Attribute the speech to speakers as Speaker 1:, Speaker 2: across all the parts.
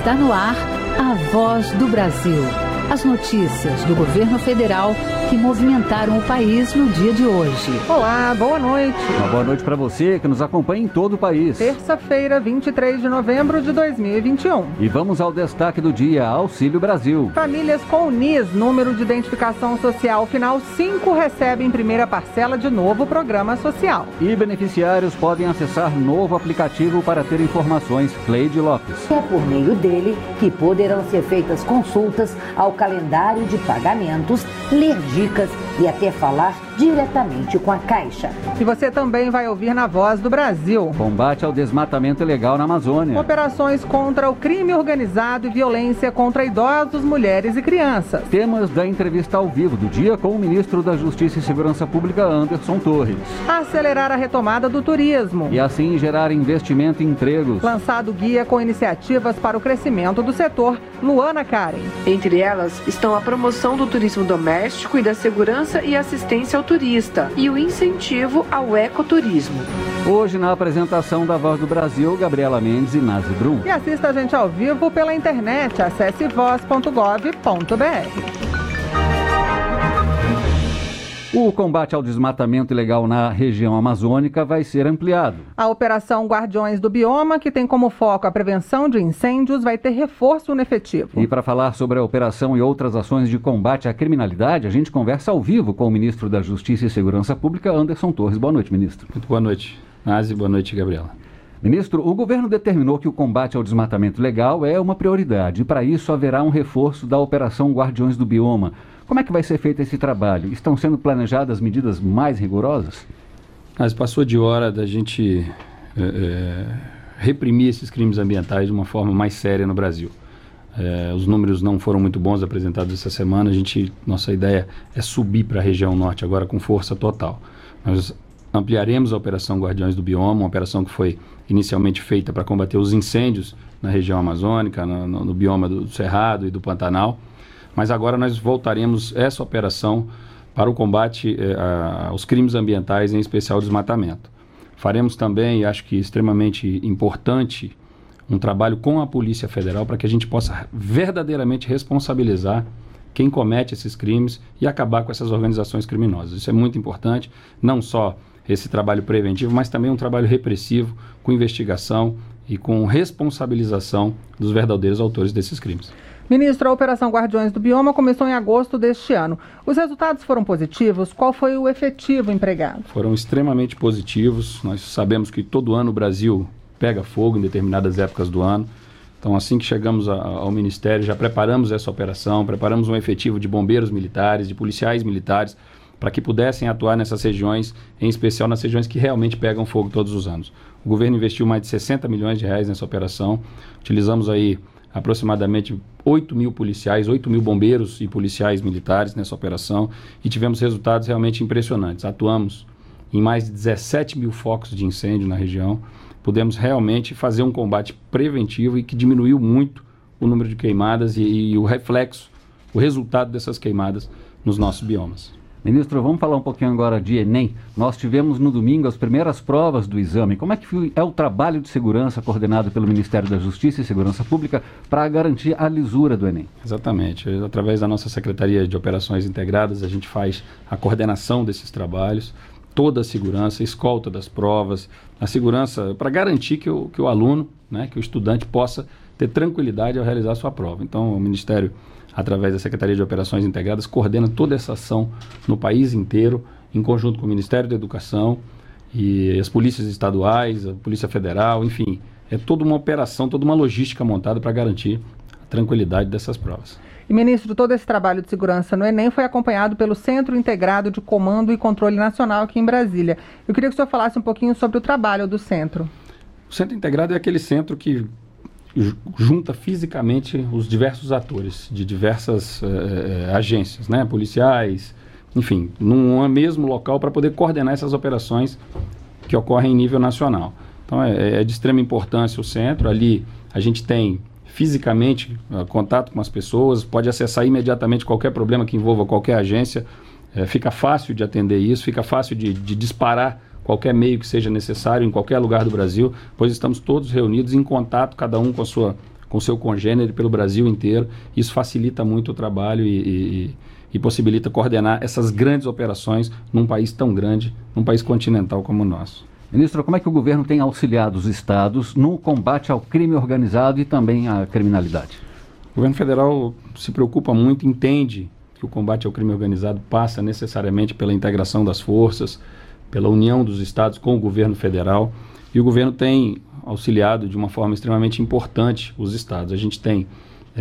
Speaker 1: Está no ar a Voz do Brasil. As notícias do governo federal que movimentaram o país no dia de hoje.
Speaker 2: Olá, boa noite.
Speaker 3: Uma boa noite para você que nos acompanha em todo o país.
Speaker 2: Terça-feira, 23 de novembro de 2021.
Speaker 3: E vamos ao destaque do dia, Auxílio Brasil.
Speaker 2: Famílias com NIS, número de identificação social final 5, recebem primeira parcela de novo programa social.
Speaker 3: E beneficiários podem acessar novo aplicativo para ter informações. Cleide Lopes.
Speaker 4: É por meio dele que poderão ser feitas consultas ao calendário de pagamentos, ler dicas e até falar diretamente com a Caixa.
Speaker 2: E você também vai ouvir na Voz do Brasil.
Speaker 3: Combate ao desmatamento ilegal na Amazônia.
Speaker 2: Operações contra o crime organizado e violência contra idosos, mulheres e crianças.
Speaker 3: Temas da entrevista ao vivo do dia com o ministro da Justiça e Segurança Pública, Anderson Torres.
Speaker 2: Acelerar a retomada do turismo.
Speaker 3: E assim gerar investimento e empregos.
Speaker 2: Lançado guia com iniciativas para o crescimento do setor, Luana Karen.
Speaker 5: Entre elas estão a promoção do turismo doméstico e da segurança e assistência ao turista e o incentivo ao ecoturismo.
Speaker 3: Hoje, na apresentação da Voz do Brasil, Gabriela Mendes e Nazi Brum.
Speaker 2: E assista a gente ao vivo pela internet. Acesse voz.gov.br.
Speaker 3: O combate ao desmatamento ilegal na região amazônica vai ser ampliado.
Speaker 2: A Operação Guardiões do Bioma, que tem como foco a prevenção de incêndios, vai ter reforço no efetivo.
Speaker 3: E para falar sobre a operação e outras ações de combate à criminalidade, a gente conversa ao vivo com o ministro da Justiça e Segurança Pública, Anderson Torres. Boa noite, ministro.
Speaker 6: Muito boa noite, Nazi. Boa noite, Gabriela.
Speaker 3: Ministro, o governo determinou que o combate ao desmatamento ilegal é uma prioridade e para isso haverá um reforço da Operação Guardiões do Bioma. Como é que vai ser feito esse trabalho? Estão sendo planejadas medidas mais rigorosas?
Speaker 6: Mas passou de hora da gente reprimir esses crimes ambientais de uma forma mais séria no Brasil. Os números não foram muito bons apresentados essa semana. Nossa ideia é subir para a região norte agora com força total. Nós ampliaremos a Operação Guardiões do Bioma, uma operação que foi inicialmente feita para combater os incêndios na região amazônica, no bioma do Cerrado e do Pantanal. Mas agora nós voltaremos essa operação para o combate aos crimes ambientais, em especial o desmatamento. Faremos também, acho que extremamente importante, um trabalho com a Polícia Federal para que a gente possa verdadeiramente responsabilizar quem comete esses crimes e acabar com essas organizações criminosas. Isso é muito importante, não só esse trabalho preventivo, mas também um trabalho repressivo, com investigação e com responsabilização dos verdadeiros autores desses crimes.
Speaker 2: Ministro, a Operação Guardiões do Bioma começou em agosto deste ano. Os resultados foram positivos? Qual foi o efetivo empregado?
Speaker 6: Foram extremamente positivos. Nós sabemos que todo ano o Brasil pega fogo em determinadas épocas do ano. Então, assim que chegamos ao Ministério, já preparamos essa operação, preparamos um efetivo de bombeiros militares, de policiais militares, para que pudessem atuar nessas regiões, em especial nas regiões que realmente pegam fogo todos os anos. O governo investiu mais de 60 milhões de reais nessa operação. Utilizamos aí aproximadamente 8 mil policiais, 8 mil bombeiros e policiais militares nessa operação e tivemos resultados realmente impressionantes. Atuamos em mais de 17 mil focos de incêndio na região. Pudemos realmente fazer um combate preventivo e que diminuiu muito o número de queimadas e o reflexo, o resultado dessas queimadas nos nossos biomas.
Speaker 3: Ministro, vamos falar um pouquinho agora de Enem. Nós tivemos no domingo as primeiras provas do exame. Como é que é o trabalho de segurança coordenado pelo Ministério da Justiça e Segurança Pública para garantir a lisura do Enem?
Speaker 6: Exatamente. Através da nossa Secretaria de Operações Integradas, a gente faz a coordenação desses trabalhos, toda a segurança, a escolta das provas, a segurança para garantir que o aluno, que o estudante possa ter tranquilidade ao realizar a sua prova. Então, o Ministério, através da Secretaria de Operações Integradas, coordena toda essa ação no país inteiro, em conjunto com o Ministério da Educação e as polícias estaduais, a Polícia Federal, enfim. É toda uma operação, toda uma logística montada para garantir a tranquilidade dessas provas.
Speaker 2: E, ministro, todo esse trabalho de segurança no Enem foi acompanhado pelo Centro Integrado de Comando e Controle Nacional aqui em Brasília. Eu queria que o senhor falasse um pouquinho sobre o trabalho do centro.
Speaker 6: O Centro Integrado é aquele centro que junta fisicamente os diversos atores de diversas agências, policiais, enfim, num mesmo local para poder coordenar essas operações que ocorrem em nível nacional. Então é de extrema importância o centro. Ali a gente tem fisicamente contato com as pessoas, pode acessar imediatamente qualquer problema que envolva qualquer agência, fica fácil de atender isso, fica fácil de disparar qualquer meio que seja necessário em qualquer lugar do Brasil, pois estamos todos reunidos em contato, cada um com com seu congênere pelo Brasil inteiro. Isso facilita muito o trabalho e possibilita coordenar essas grandes operações num país tão grande, num país continental como o nosso.
Speaker 3: Ministro, como é que o governo tem auxiliado os estados no combate ao crime organizado e também à criminalidade?
Speaker 6: O governo federal se preocupa muito, entende que o combate ao crime organizado passa necessariamente pela integração das forças, pela união dos estados com o governo federal, e o governo tem auxiliado de uma forma extremamente importante os estados. A gente tem,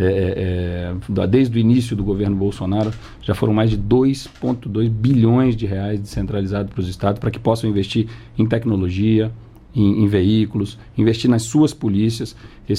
Speaker 6: desde o início do governo Bolsonaro, já foram mais de 2,2 bilhões de reais descentralizados para os estados, para que possam investir em tecnologia, em veículos, investir nas suas polícias.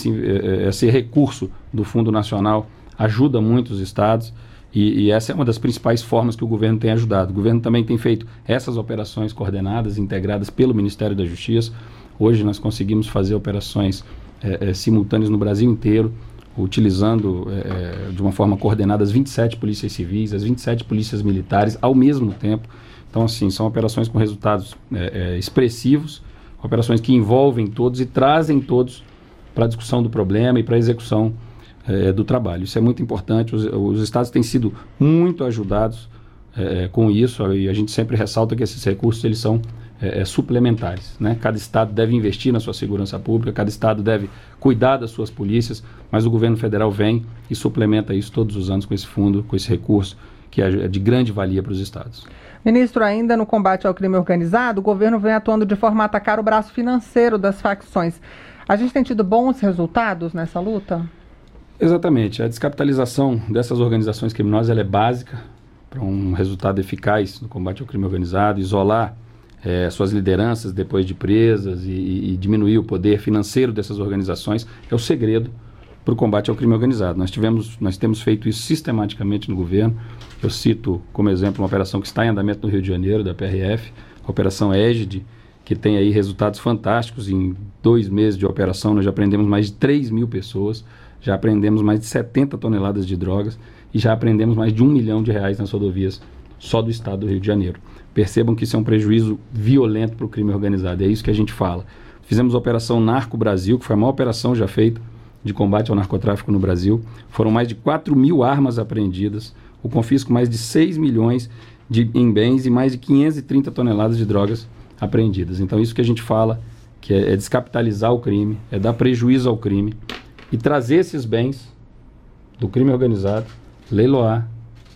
Speaker 6: Esse recurso do Fundo Nacional ajuda muito os estados, e essa é uma das principais formas que o governo tem ajudado. O governo também tem feito essas operações coordenadas, integradas pelo Ministério da Justiça. Hoje nós conseguimos fazer operações simultâneas no Brasil inteiro, utilizando de uma forma coordenada as 27 polícias civis, as 27 polícias militares ao mesmo tempo. Então, assim, são operações com resultados expressivos, operações que envolvem todos e trazem todos para a discussão do problema e para a execução do trabalho. Isso é muito importante. Os estados têm sido muito ajudados com isso, e a gente sempre ressalta que esses recursos eles são suplementares, né? Cada estado deve investir na sua segurança pública, cada estado deve cuidar das suas polícias, mas o governo federal vem e suplementa isso todos os anos com esse fundo, com esse recurso, que é de grande valia para os estados.
Speaker 2: Ministro, ainda no combate ao crime organizado, o governo vem atuando de forma a atacar o braço financeiro das facções. A gente tem tido bons resultados nessa luta?
Speaker 6: Exatamente. A descapitalização dessas organizações criminosas ela é básica para um resultado eficaz no combate ao crime organizado, isolar suas lideranças depois de presas e diminuir o poder financeiro dessas organizações é o segredo para o combate ao crime organizado. Nós temos feito isso sistematicamente no governo. Eu cito como exemplo uma operação que está em andamento no Rio de Janeiro, da PRF, a Operação Égide, que tem aí resultados fantásticos. Em 2 meses de operação nós já apreendemos mais de 3 mil pessoas, já apreendemos mais de 70 toneladas de drogas e já apreendemos mais de R$1 milhão nas rodovias só do estado do Rio de Janeiro. Percebam que isso é um prejuízo violento para o crime organizado, é isso que a gente fala. Fizemos a Operação Narco Brasil, que foi a maior operação já feita de combate ao narcotráfico no Brasil. Foram mais de 4 mil armas apreendidas, o confisco mais de 6 milhões em bens e mais de 530 toneladas de drogas apreendidas. Então isso que a gente fala, que é descapitalizar o crime, é dar prejuízo ao crime e trazer esses bens do crime organizado, leiloar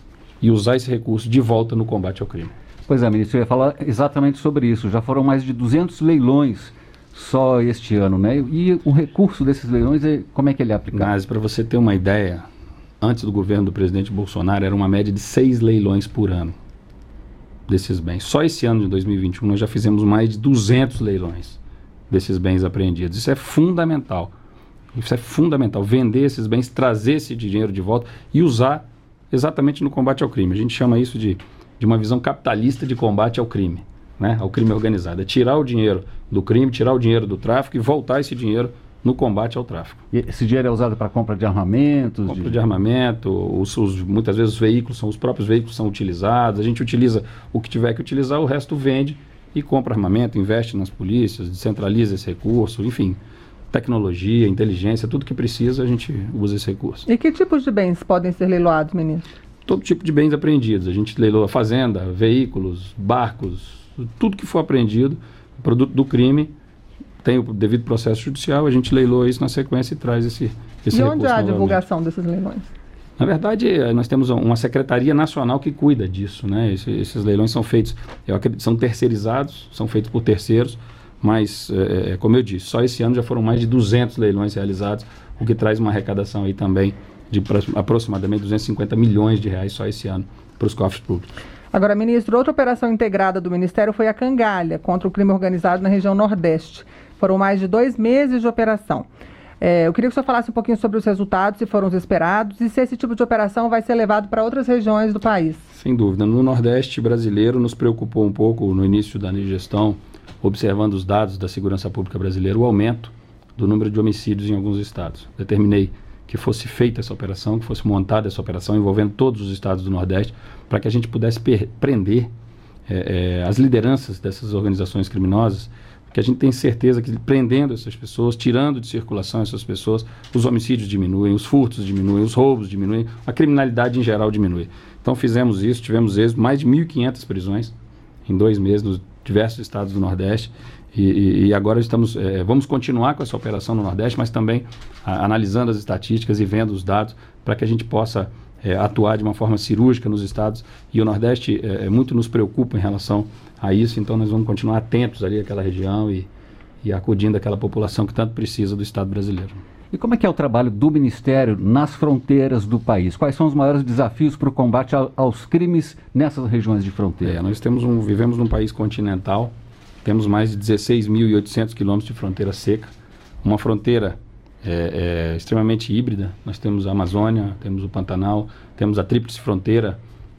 Speaker 6: e usar esse recurso de volta no combate ao crime.
Speaker 3: Pois é, ministro, eu ia falar exatamente sobre isso. Já foram mais de 200 leilões só este ano, né? E o recurso desses leilões, como é que ele é aplicado?
Speaker 6: Mas, para você ter uma ideia, antes do governo do presidente Bolsonaro, era uma média de 6 leilões por ano desses bens. Só esse ano de 2021 nós já fizemos mais de 200 leilões desses bens apreendidos. Isso é fundamental. Isso é fundamental. Vender esses bens, trazer esse dinheiro de volta e usar exatamente no combate ao crime. A gente chama isso de uma visão capitalista de combate ao crime, né? Ao crime organizado. É tirar o dinheiro do crime, tirar o dinheiro do tráfico e voltar esse dinheiro no combate ao tráfico.
Speaker 3: E esse dinheiro é usado para compra de armamentos?
Speaker 6: Compra de armamento, muitas vezes os próprios veículos são utilizados, a gente utiliza o que tiver que utilizar, o resto vende e compra armamento, investe nas polícias, descentraliza esse recurso, enfim, tecnologia, inteligência, tudo que precisa a gente usa esse recurso.
Speaker 2: E que tipos de bens podem ser leiloados, ministro?
Speaker 6: Todo tipo de bens apreendidos. A gente leiloa fazenda, veículos, barcos, tudo que for apreendido, produto do crime, tem o devido processo judicial, a gente leiloa isso na sequência e traz esse recurso.
Speaker 2: E onde há a divulgação desses leilões?
Speaker 6: Na verdade, nós temos uma secretaria nacional que cuida disso, né? Esses leilões são feitos, eu acredito, são terceirizados, são feitos por terceiros, mas, como eu disse, só esse ano já foram mais de 200 leilões realizados, o que traz uma arrecadação aí também de aproximadamente 250 milhões de reais só esse ano para os cofres públicos.
Speaker 2: Agora, ministro, outra operação integrada do Ministério foi a Cangalha, contra o crime organizado na região Nordeste. Foram mais de 2 meses de operação. Eu queria que o senhor falasse um pouquinho sobre os resultados, se foram os esperados, e se esse tipo de operação vai ser levado para outras regiões do país.
Speaker 6: Sem dúvida. No Nordeste brasileiro nos preocupou um pouco, no início da minha gestão, observando os dados da segurança pública brasileira, o aumento do número de homicídios em alguns estados. Determinei que fosse feita essa operação, que fosse montada essa operação envolvendo todos os estados do Nordeste, para que a gente pudesse prender as lideranças dessas organizações criminosas, que a gente tem certeza que prendendo essas pessoas, tirando de circulação essas pessoas, os homicídios diminuem, os furtos diminuem, os roubos diminuem, a criminalidade em geral diminui. Então fizemos isso, tivemos êxito, mais de 1.500 prisões em 2 meses nos diversos estados do Nordeste e agora vamos continuar com essa operação no Nordeste, mas também analisando as estatísticas e vendo os dados para que a gente possa atuar de uma forma cirúrgica nos estados, e o Nordeste muito nos preocupa em relação a isso, então nós vamos continuar atentos ali àquela região e acudindo àquela população que tanto precisa do Estado brasileiro.
Speaker 3: E como é que é o trabalho do Ministério nas fronteiras do país? Quais são os maiores desafios para o combate aos crimes nessas regiões de fronteira?
Speaker 6: Nós vivemos num país continental, temos mais de 16.800 quilômetros de fronteira seca, uma fronteira extremamente híbrida. Nós temos a Amazônia, temos o Pantanal, temos a tríplice fronteira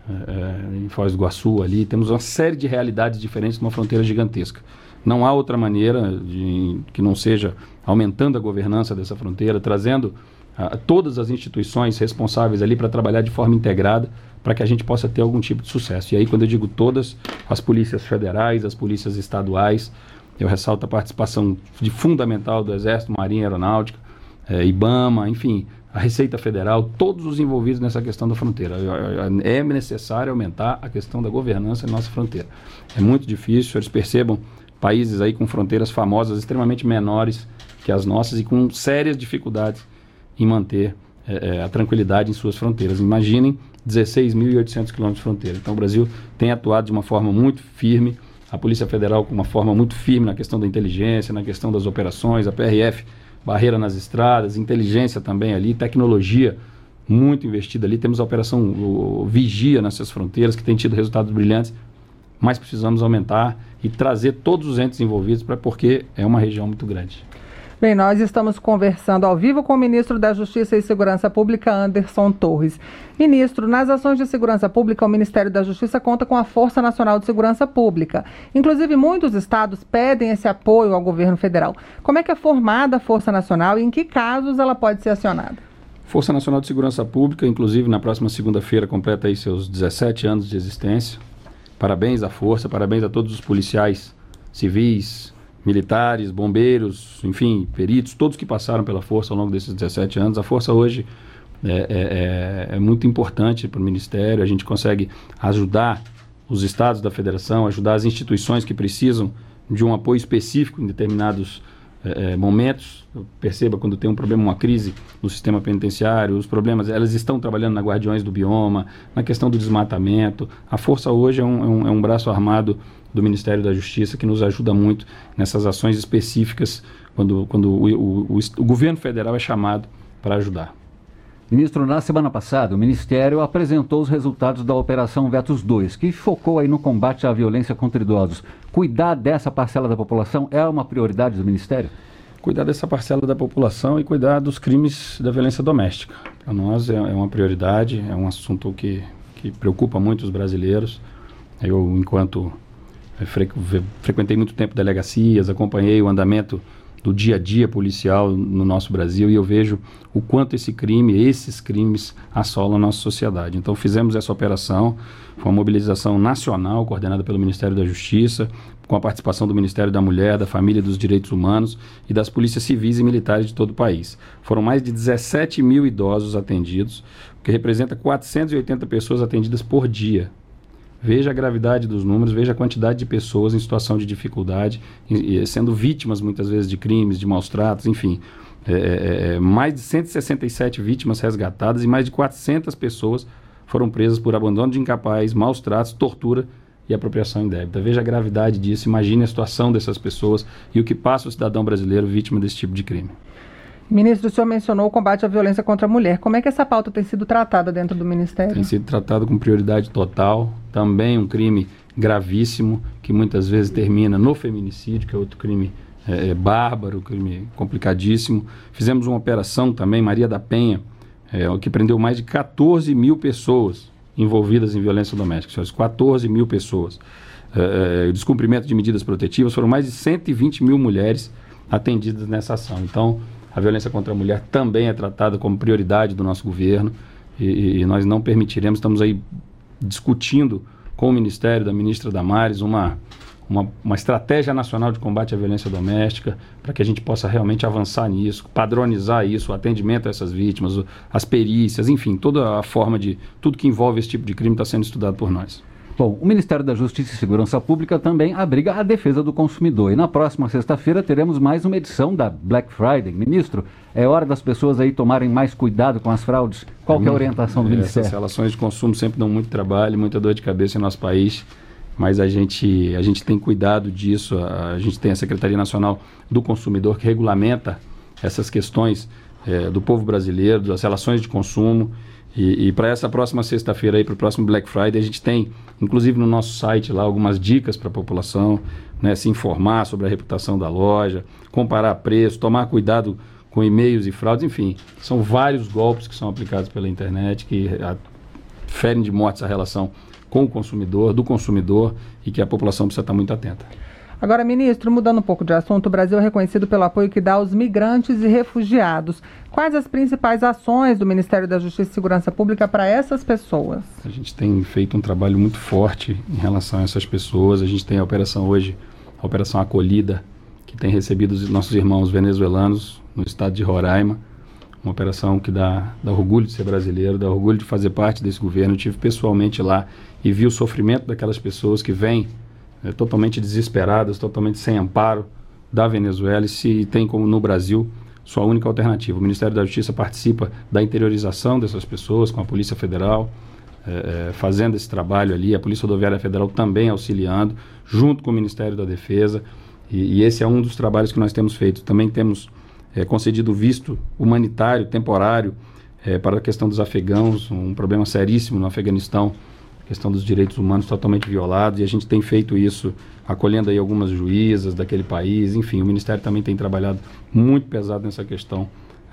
Speaker 6: em Foz do Iguaçu ali, temos uma série de realidades diferentes numa fronteira gigantesca. Não há outra maneira que não seja aumentando a governança dessa fronteira, trazendo todas as instituições responsáveis ali para trabalhar de forma integrada, para que a gente possa ter algum tipo de sucesso. E aí, quando eu digo todas, as polícias federais, as polícias estaduais, eu ressalto a participação fundamental do Exército, Marinha, Aeronáutica, IBAMA, enfim, a Receita Federal, todos os envolvidos nessa questão da fronteira. É necessário aumentar a questão da governança na nossa fronteira. É muito difícil, eles percebam países aí com fronteiras famosas extremamente menores que as nossas e com sérias dificuldades em manter a tranquilidade em suas fronteiras. Imaginem 16.800 quilômetros de fronteira. Então o Brasil tem atuado de uma forma muito firme, a Polícia Federal com uma forma muito firme na questão da inteligência, na questão das operações, a PRF, barreira nas estradas, inteligência também ali, tecnologia muito investida ali. Temos a operação Vigia nessas fronteiras, que tem tido resultados brilhantes, mas precisamos aumentar e trazer todos os entes envolvidos, porque é uma região muito grande.
Speaker 2: Bem, nós estamos conversando ao vivo com o ministro da Justiça e Segurança Pública, Anderson Torres. Ministro, nas ações de segurança pública, o Ministério da Justiça conta com a Força Nacional de Segurança Pública. Inclusive, muitos estados pedem esse apoio ao governo federal. Como é que é formada a Força Nacional e em que casos ela pode ser acionada?
Speaker 6: Força Nacional de Segurança Pública, inclusive, na próxima segunda-feira, completa aí seus 17 anos de existência. Parabéns à Força, parabéns a todos os policiais civis, militares, bombeiros, enfim, peritos, todos que passaram pela Força ao longo desses 17 anos. A Força hoje é muito importante para o Ministério. A gente consegue ajudar os estados da Federação, ajudar as instituições que precisam de um apoio específico em determinados momentos. Perceba, quando tem um problema, uma crise no sistema penitenciário, os problemas, elas estão trabalhando na Guardiões do Bioma, na questão do desmatamento. A Força hoje é um braço armado do Ministério da Justiça que nos ajuda muito nessas ações específicas quando o governo federal é chamado para ajudar.
Speaker 3: Ministro, na semana passada, o Ministério apresentou os resultados da Operação Vetos 2, que focou aí no combate à violência contra idosos. Cuidar dessa parcela da população é uma prioridade do Ministério?
Speaker 6: Cuidar dessa parcela da população e cuidar dos crimes da violência doméstica. Para nós é uma prioridade, é um assunto que preocupa muito os brasileiros. Eu, enquanto frequentei muito tempo delegacias, acompanhei o andamento do dia a dia policial no nosso Brasil e eu vejo o quanto esses crimes assolam a nossa sociedade. Então fizemos essa operação, foi uma mobilização nacional coordenada pelo Ministério da Justiça, com a participação do Ministério da Mulher, da Família e dos Direitos Humanos e das polícias civis e militares de todo o país. Foram mais de 17 mil idosos atendidos, o que representa 480 pessoas atendidas por dia. Veja a gravidade dos números, veja a quantidade de pessoas em situação de dificuldade, sendo vítimas muitas vezes de crimes, de maus tratos, enfim. Mais de 167 vítimas resgatadas e mais de 400 pessoas foram presas por abandono de incapaz, maus tratos, tortura e apropriação indébita. Veja a gravidade disso, imagine a situação dessas pessoas e o que passa o cidadão brasileiro vítima desse tipo de crime.
Speaker 2: Ministro, o senhor mencionou o combate à violência contra a mulher. Como é que essa pauta tem sido tratada dentro do Ministério?
Speaker 6: Tem sido tratada com prioridade total. Também um crime gravíssimo, que muitas vezes termina no feminicídio, que é outro crime bárbaro, crime complicadíssimo. Fizemos uma operação também, Maria da Penha, que prendeu mais de 14 mil pessoas envolvidas em violência doméstica. 14 mil pessoas. Descumprimento de medidas protetivas, foram mais de 120 mil mulheres atendidas nessa ação. Então, a violência contra a mulher também é tratada como prioridade do nosso governo e nós não permitiremos, estamos aí discutindo com o Ministério da ministra Damares uma uma estratégia nacional de combate à violência doméstica, para que a gente possa realmente avançar nisso, padronizar isso, o atendimento a essas vítimas, as perícias, enfim, toda a forma de tudo que envolve esse tipo de crime está sendo estudado por nós.
Speaker 3: Bom, o Ministério da Justiça e Segurança Pública também abriga a defesa do consumidor. E na próxima sexta-feira teremos mais uma edição da Black Friday. Ministro, é hora das pessoas aí tomarem mais cuidado com as fraudes? Qual que é a orientação do Ministério?
Speaker 6: Essas relações de consumo sempre dão muito trabalho, muita dor de cabeça em nosso país, mas a gente tem cuidado disso. A gente tem a Secretaria Nacional do Consumidor que regulamenta essas questões do povo brasileiro, das relações de consumo. E para essa próxima sexta-feira, aí para o próximo Black Friday, a gente tem, inclusive no nosso site lá, algumas dicas para a população, né, se informar sobre a reputação da loja, comparar preço, tomar cuidado com e-mails e fraudes, enfim, são vários golpes que são aplicados pela internet que ferem de morte essa relação com o consumidor, do consumidor, e que a população precisa estar muito atenta.
Speaker 2: Agora, ministro, mudando um pouco de assunto, o Brasil é reconhecido pelo apoio que dá aos migrantes e refugiados. Quais as principais ações do Ministério da Justiça e Segurança Pública para essas pessoas?
Speaker 6: A gente tem feito um trabalho muito forte em relação a essas pessoas. A gente tem a operação hoje, a Operação Acolhida, que tem recebido os nossos irmãos venezuelanos no estado de Roraima. Uma operação que dá orgulho de ser brasileiro, dá orgulho de fazer parte desse governo. Eu estive pessoalmente lá e vi o sofrimento daquelas pessoas que vêm totalmente desesperadas, totalmente sem amparo da Venezuela, e se tem como no Brasil sua única alternativa. O Ministério da Justiça participa da interiorização dessas pessoas com a Polícia Federal, fazendo esse trabalho ali, a Polícia Rodoviária Federal também auxiliando, junto com o Ministério da Defesa, e esse é um dos trabalhos que nós temos feito. Também temos concedido visto humanitário temporário para a questão dos afegãos, um problema seríssimo no Afeganistão, questão dos direitos humanos totalmente violados, e a gente tem feito isso acolhendo aí algumas juízas daquele país. Enfim, o Ministério também tem trabalhado muito pesado nessa questão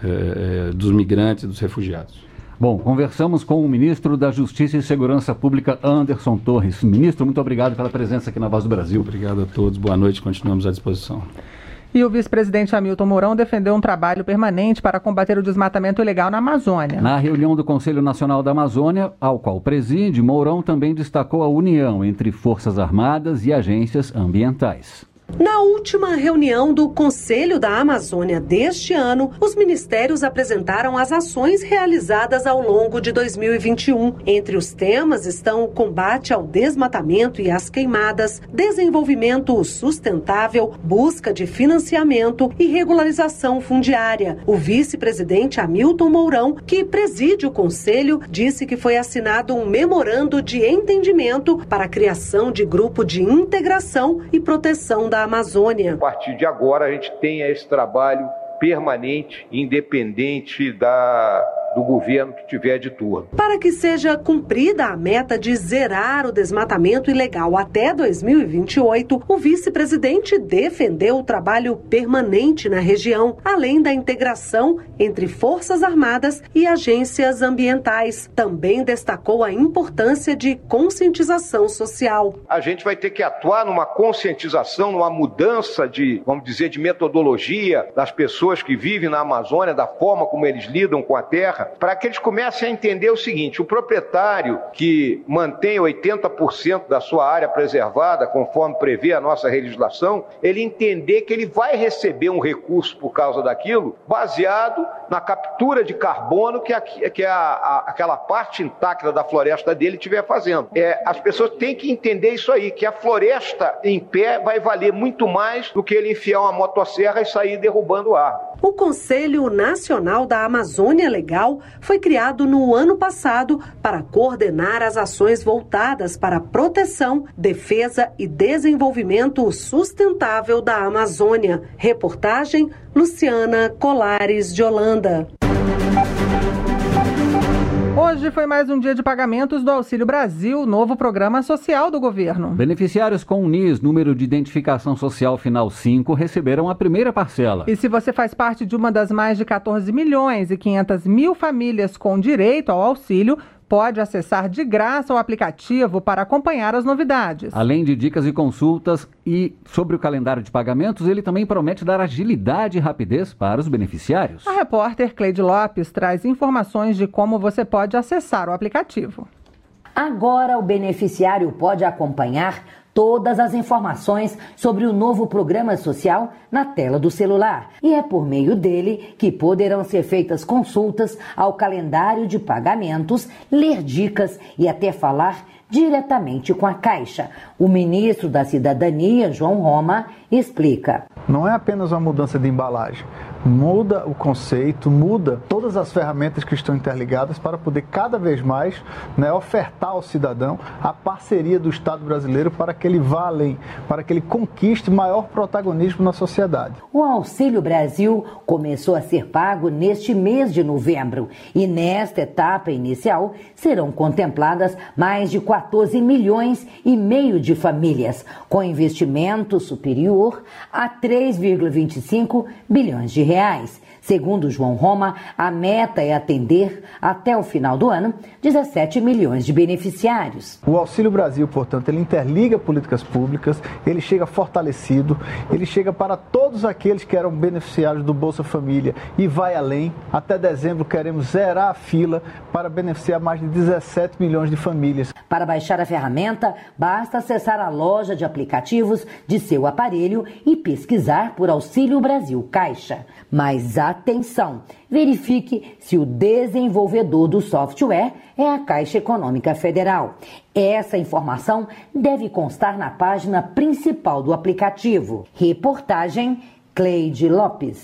Speaker 6: dos migrantes e dos refugiados.
Speaker 3: Bom, conversamos com o ministro da Justiça e Segurança Pública, Anderson Torres. Ministro, muito obrigado pela presença aqui na Voz do Brasil.
Speaker 6: Obrigado a todos, boa noite, continuamos à disposição.
Speaker 2: E o vice-presidente Hamilton Mourão defendeu um trabalho permanente para combater o desmatamento ilegal na Amazônia.
Speaker 3: Na reunião do Conselho Nacional da Amazônia, ao qual preside, Mourão também destacou a união entre Forças Armadas e agências ambientais.
Speaker 7: Na última reunião do Conselho da Amazônia deste ano, os ministérios apresentaram as ações realizadas ao longo de 2021. Entre os temas estão o combate ao desmatamento e às queimadas, desenvolvimento sustentável, busca de financiamento e regularização fundiária. O vice-presidente Hamilton Mourão, que preside o Conselho, disse que foi assinado um memorando de entendimento para a criação de grupo de integração e proteção da Amazônia.
Speaker 8: A partir de agora, a gente tem esse trabalho permanente, independente do governo que tiver de turno.
Speaker 7: Para que seja cumprida a meta de zerar o desmatamento ilegal até 2028, o vice-presidente defendeu o trabalho permanente na região, além da integração entre Forças Armadas e agências ambientais. Também destacou a importância de conscientização social.
Speaker 8: A gente vai ter que atuar numa conscientização, numa mudança de, vamos dizer, de metodologia das pessoas que vivem na Amazônia, da forma como eles lidam com a terra, para que eles comecem a entender o seguinte: o proprietário que mantém 80% da sua área preservada, conforme prevê a nossa legislação, ele entender que ele vai receber um recurso por causa daquilo, baseado na captura de carbono que aquela parte intacta da floresta dele estiver fazendo. As pessoas têm que entender isso aí, que a floresta em pé vai valer muito mais do que ele enfiar uma motosserra e sair derrubando árvore.
Speaker 7: O Conselho Nacional da Amazônia Legal foi criado no ano passado para coordenar as ações voltadas para a proteção, defesa e desenvolvimento sustentável da Amazônia. Reportagem Luciana Colares de Holanda.
Speaker 2: Hoje foi mais um dia de pagamentos do Auxílio Brasil, novo programa social do governo.
Speaker 3: Beneficiários com NIS, número de identificação social final 5, receberam a primeira parcela.
Speaker 2: E se você faz parte de uma das mais de 14 milhões e 500 mil famílias com direito ao auxílio, pode acessar de graça o aplicativo para acompanhar as novidades.
Speaker 3: Além de dicas e consultas e sobre o calendário de pagamentos, ele também promete dar agilidade e rapidez para os beneficiários.
Speaker 2: A repórter Cleide Lopes traz informações de como você pode acessar o aplicativo.
Speaker 4: Agora o beneficiário pode acompanhar Todas as informações sobre o novo programa social na tela do celular. E é por meio dele que poderão ser feitas consultas ao calendário de pagamentos, ler dicas e até falar diretamente com a Caixa. O ministro da Cidadania, João Roma, explica.
Speaker 9: Não é apenas uma mudança de embalagem. Muda o conceito, muda todas as ferramentas que estão interligadas para poder cada vez mais ofertar ao cidadão a parceria do Estado brasileiro para que ele vá além, para que ele conquiste maior protagonismo na sociedade.
Speaker 4: O Auxílio Brasil começou a ser pago neste mês de novembro e nesta etapa inicial serão contempladas mais de 14,5 milhões de famílias, com investimento superior a 3,25 bilhões de reais. Segundo João Roma, a meta é atender, até o final do ano, 17 milhões de beneficiários.
Speaker 9: O Auxílio Brasil, portanto, ele interliga políticas públicas, ele chega fortalecido, ele chega para todos aqueles que eram beneficiários do Bolsa Família e vai além. Até dezembro queremos zerar a fila para beneficiar mais de 17 milhões de famílias.
Speaker 4: Para baixar a ferramenta, basta acessar a loja de aplicativos de seu aparelho e pesquisar por Auxílio Brasil Caixa. Mas atenção, verifique se o desenvolvedor do software é a Caixa Econômica Federal. Essa informação deve constar na página principal do aplicativo. Reportagem Cleide Lopes.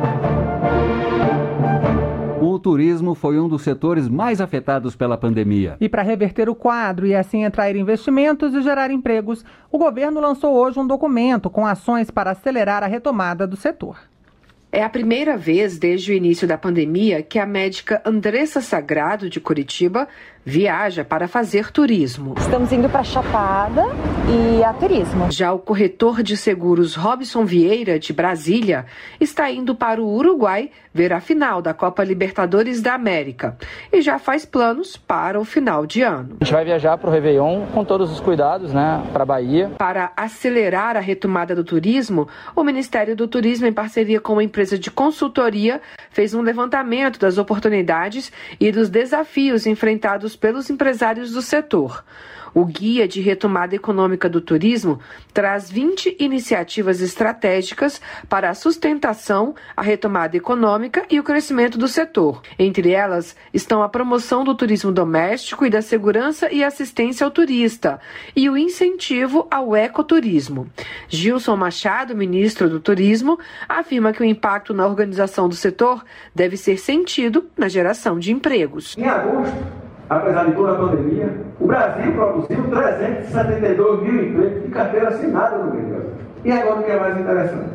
Speaker 3: O turismo foi um dos setores mais afetados pela pandemia.
Speaker 2: E para reverter o quadro e assim atrair investimentos e gerar empregos, o governo lançou hoje um documento com ações para acelerar a retomada do setor.
Speaker 5: É a primeira vez desde o início da pandemia que a médica Andressa Sagrado, de Curitiba, viaja para fazer turismo.
Speaker 10: Estamos indo para Chapada e a turismo.
Speaker 5: Já o corretor de seguros Robson Vieira, de Brasília, está indo para o Uruguai ver a final da Copa Libertadores da América e já faz planos para o final de ano.
Speaker 11: A gente vai viajar para o Réveillon com todos os cuidados, para a Bahia.
Speaker 5: Para acelerar a retomada do turismo, o Ministério do Turismo, em parceria com uma empresa de consultoria, fez um levantamento das oportunidades e dos desafios enfrentados pelos empresários do setor. O Guia de Retomada Econômica do Turismo traz 20 iniciativas estratégicas para a sustentação, a retomada econômica e o crescimento do setor. Entre elas estão a promoção do turismo doméstico e da segurança e assistência ao turista e o incentivo ao ecoturismo. Gilson Machado, ministro do Turismo, afirma que o impacto na organização do setor deve ser sentido na geração de empregos.
Speaker 12: Em agosto, apesar de toda a pandemia, o Brasil produziu 372 mil empregos de carteira assinada no Brasil. E agora o que é mais interessante?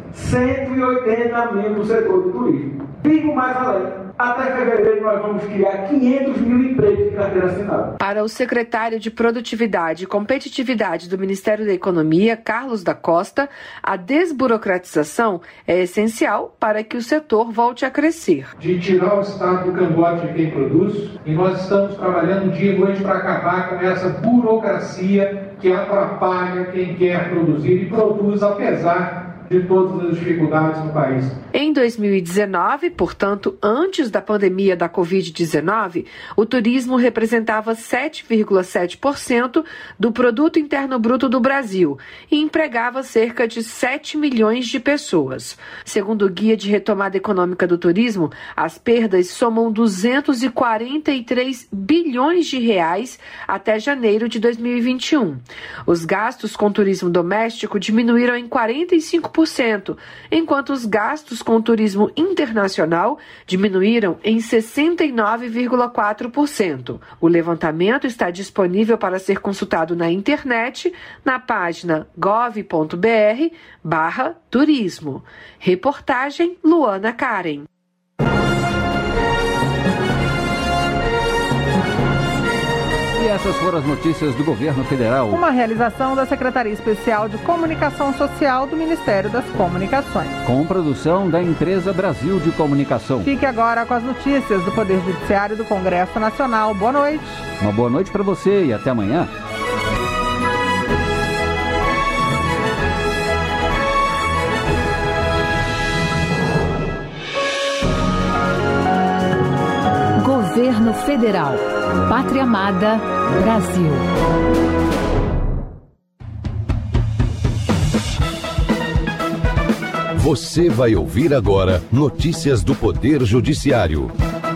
Speaker 12: 180 mil no setor do turismo. Digo mais além. Até fevereiro nós vamos criar 500 mil empregos de carteira assinada.
Speaker 5: Para o secretário de Produtividade e Competitividade do Ministério da Economia, Carlos da Costa, a desburocratização é essencial para que o setor volte a crescer.
Speaker 13: De tirar o Estado do cangote de quem produz, e nós estamos trabalhando dia e noite para acabar com essa burocracia que atrapalha quem quer produzir e produz apesar de todas as dificuldades no país.
Speaker 5: Em 2019, portanto, antes da pandemia da Covid-19, o turismo representava 7,7% do Produto Interno Bruto do Brasil e empregava cerca de 7 milhões de pessoas. Segundo o Guia de Retomada Econômica do Turismo, as perdas somam 243 bilhões de reais até janeiro de 2021. Os gastos com turismo doméstico diminuíram em 45%, enquanto os gastos com turismo internacional diminuíram em 69,4%. O levantamento está disponível para ser consultado na internet, na página gov.br/turismo. Reportagem Luana Karen.
Speaker 3: E essas foram as notícias do Governo Federal.
Speaker 2: Uma realização da Secretaria Especial de Comunicação Social do Ministério das Comunicações.
Speaker 3: Com produção da Empresa Brasil de Comunicação.
Speaker 2: Fique agora com as notícias do Poder Judiciário do Congresso Nacional. Boa noite.
Speaker 3: Uma boa noite para você e até amanhã.
Speaker 1: Governo Federal. Pátria Amada, Brasil.
Speaker 14: Você vai ouvir agora notícias do Poder Judiciário.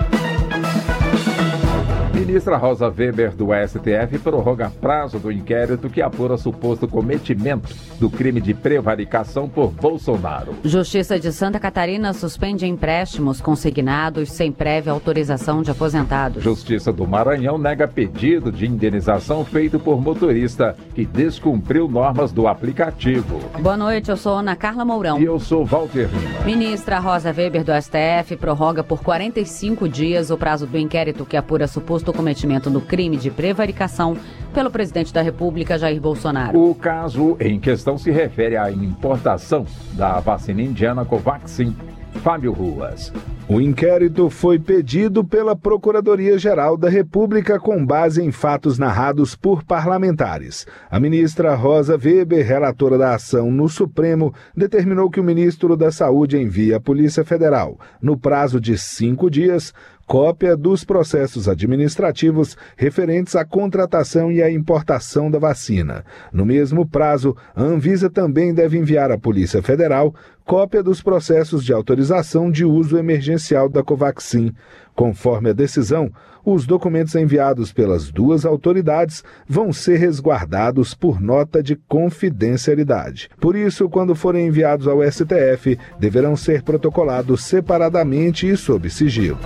Speaker 15: Ministra Rosa Weber, do STF, prorroga prazo do inquérito que apura suposto cometimento do crime de prevaricação por Bolsonaro.
Speaker 16: Justiça de Santa Catarina suspende empréstimos consignados sem prévia autorização de aposentados.
Speaker 15: Justiça do Maranhão nega pedido de indenização feito por motorista que descumpriu normas do aplicativo.
Speaker 16: Boa noite, eu sou Ana Carla Mourão.
Speaker 15: E eu sou Walter Lima.
Speaker 16: Ministra Rosa Weber, do STF, prorroga por 45 dias o prazo do inquérito que apura suposto cometimento do crime de prevaricação pelo presidente da República, Jair Bolsonaro.
Speaker 15: O caso em questão se refere à importação da vacina indiana Covaxin. Fábio Ruas.
Speaker 17: O inquérito foi pedido pela Procuradoria-Geral da República com base em fatos narrados por parlamentares. A ministra Rosa Weber, relatora da ação no Supremo, determinou que o ministro da Saúde envie à Polícia Federal, no prazo de 5 dias, cópia dos processos administrativos referentes à contratação e à importação da vacina. No mesmo prazo, a Anvisa também deve enviar à Polícia Federal cópia dos processos de autorização de uso emergencial da Covaxin. Conforme a decisão, os documentos enviados pelas duas autoridades vão ser resguardados por nota de confidencialidade. Por isso, quando forem enviados ao STF, deverão ser protocolados separadamente e sob sigilo.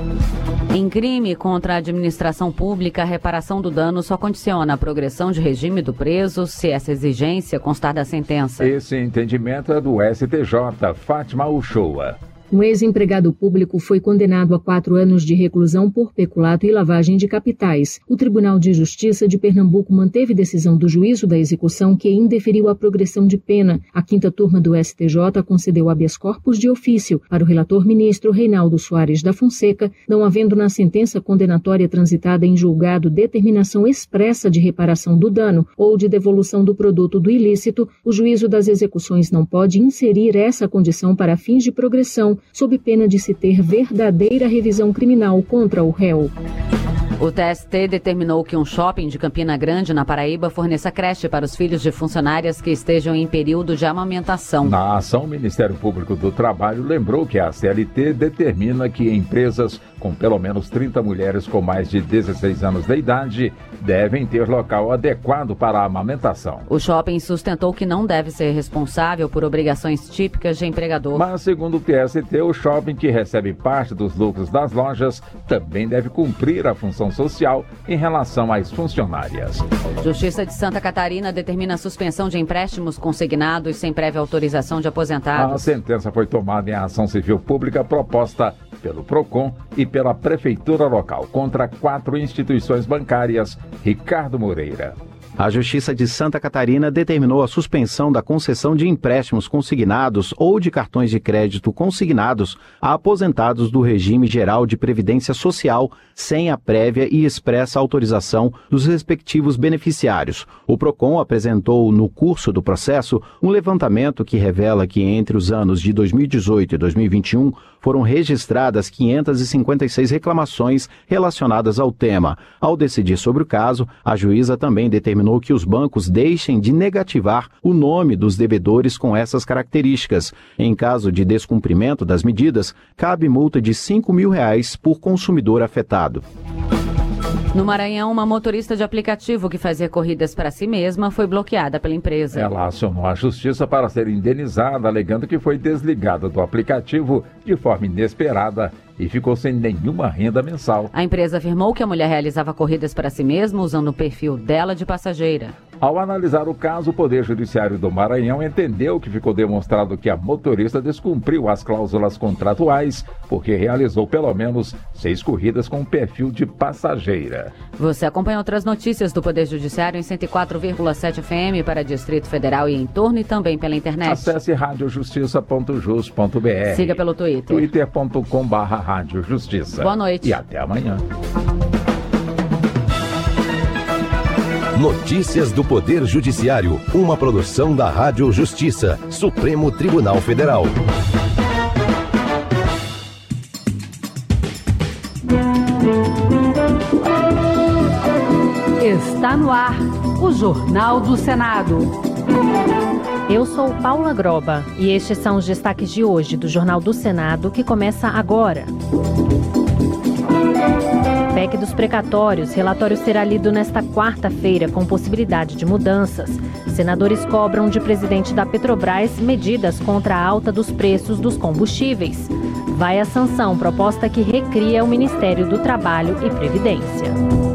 Speaker 16: Em crime contra a administração pública, a reparação do dano só condiciona a progressão de regime do preso se essa exigência constar da sentença.
Speaker 15: Esse entendimento é do STJ, Fátima Uchoa.
Speaker 18: Um ex-empregado público foi condenado a 4 anos de reclusão por peculato e lavagem de capitais. O Tribunal de Justiça de Pernambuco manteve decisão do juízo da execução que indeferiu a progressão de pena. A 5ª turma do STJ concedeu habeas corpus de ofício para o relator ministro Reinaldo Soares da Fonseca, não havendo na sentença condenatória transitada em julgado determinação expressa de reparação do dano ou de devolução do produto do ilícito. O juízo das execuções não pode inserir essa condição para fins de progressão, sob pena de se ter verdadeira revisão criminal contra o réu.
Speaker 16: O TST determinou que um shopping de Campina Grande, na Paraíba, forneça creche para os filhos de funcionárias que estejam em período de amamentação.
Speaker 15: Na ação, o Ministério Público do Trabalho lembrou que a CLT determina que empresas com pelo menos 30 mulheres com mais de 16 anos de idade devem ter local adequado para a amamentação.
Speaker 16: O shopping sustentou que não deve ser responsável por obrigações típicas de empregador.
Speaker 15: Mas, segundo o TST, o shopping que recebe parte dos lucros das lojas também deve cumprir a função social em relação às funcionárias.
Speaker 16: Justiça de Santa Catarina determina a suspensão de empréstimos consignados sem prévia autorização de aposentados.
Speaker 15: A sentença foi tomada em ação civil pública proposta pelo PROCON e pela Prefeitura local contra 4 instituições bancárias. Ricardo Moreira.
Speaker 19: A Justiça de Santa Catarina determinou a suspensão da concessão de empréstimos consignados ou de cartões de crédito consignados a aposentados do regime geral de previdência social sem a prévia e expressa autorização dos respectivos beneficiários. O PROCON apresentou no curso do processo um levantamento que revela que entre os anos de 2018 e 2021 foram registradas 556 reclamações relacionadas ao tema. Ao decidir sobre o caso, a juíza também determinou que os bancos deixem de negativar o nome dos devedores com essas características. Em caso de descumprimento das medidas, cabe multa de R$5 mil por consumidor afetado.
Speaker 16: No Maranhão, uma motorista de aplicativo que fazia corridas para si mesma foi bloqueada pela empresa.
Speaker 15: Ela acionou a justiça para ser indenizada, alegando que foi desligada do aplicativo de forma inesperada e ficou sem nenhuma renda mensal.
Speaker 16: A empresa afirmou que a mulher realizava corridas para si mesma usando o perfil dela de passageira.
Speaker 15: Ao analisar o caso, o Poder Judiciário do Maranhão entendeu que ficou demonstrado que a motorista descumpriu as cláusulas contratuais porque realizou pelo menos 6 corridas com perfil de passageira.
Speaker 16: Você acompanha outras notícias do Poder Judiciário em 104,7 FM para Distrito Federal e em torno e também pela internet.
Speaker 15: Acesse radiojustiça.jus.br.
Speaker 16: Siga pelo Twitter.
Speaker 15: twitter.com/radiojustiça.
Speaker 16: Boa noite.
Speaker 15: E até amanhã.
Speaker 14: Notícias do Poder Judiciário, uma produção da Rádio Justiça, Supremo Tribunal Federal.
Speaker 1: Está no ar o Jornal do Senado.
Speaker 20: Eu sou Paula Groba e estes são os destaques de hoje do Jornal do Senado, que começa agora. PEC dos precatórios. Relatório será lido nesta quarta-feira com possibilidade de mudanças. Senadores cobram de presidente da Petrobras medidas contra a alta dos preços dos combustíveis. Vai à sanção proposta que recria o Ministério do Trabalho e Previdência.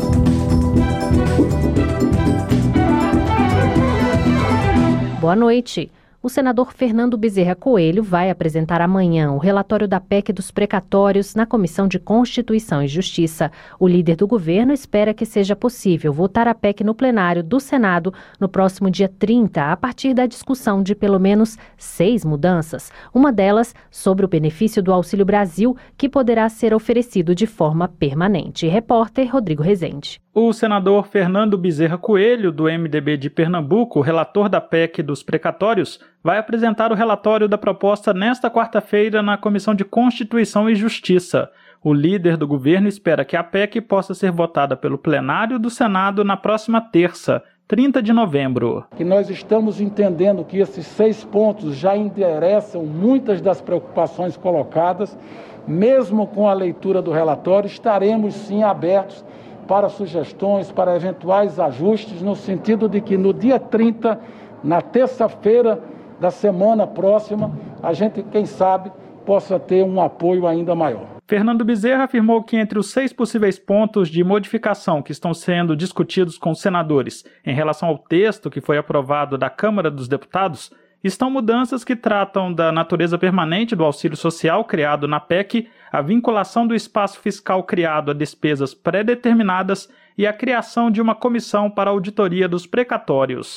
Speaker 20: Boa noite. O senador Fernando Bezerra Coelho vai apresentar amanhã o relatório da PEC dos precatórios na Comissão de Constituição e Justiça. O líder do governo espera que seja possível votar a PEC no plenário do Senado no próximo dia 30, a partir da discussão de pelo menos 6 mudanças. Uma delas sobre o benefício do Auxílio Brasil, que poderá ser oferecido de forma permanente. Repórter Rodrigo Rezende.
Speaker 21: O senador Fernando Bezerra Coelho, do MDB de Pernambuco, relator da PEC dos precatórios, vai apresentar o relatório da proposta nesta quarta-feira na Comissão de Constituição e Justiça. O líder do governo espera que a PEC possa ser votada pelo plenário do Senado na próxima terça, 30 de novembro.
Speaker 22: E nós estamos entendendo que esses 6 pontos já endereçam muitas das preocupações colocadas. Mesmo com a leitura do relatório, estaremos sim abertos para sugestões, para eventuais ajustes, no sentido de que no dia 30, na terça-feira da semana próxima, a gente, quem sabe, possa ter um apoio ainda maior.
Speaker 21: Fernando Bezerra afirmou que entre os 6 possíveis pontos de modificação que estão sendo discutidos com os senadores em relação ao texto que foi aprovado da Câmara dos Deputados, estão mudanças que tratam da natureza permanente do auxílio social criado na PEC, a vinculação do espaço fiscal criado a despesas pré-determinadas e a criação de uma comissão para a auditoria dos precatórios.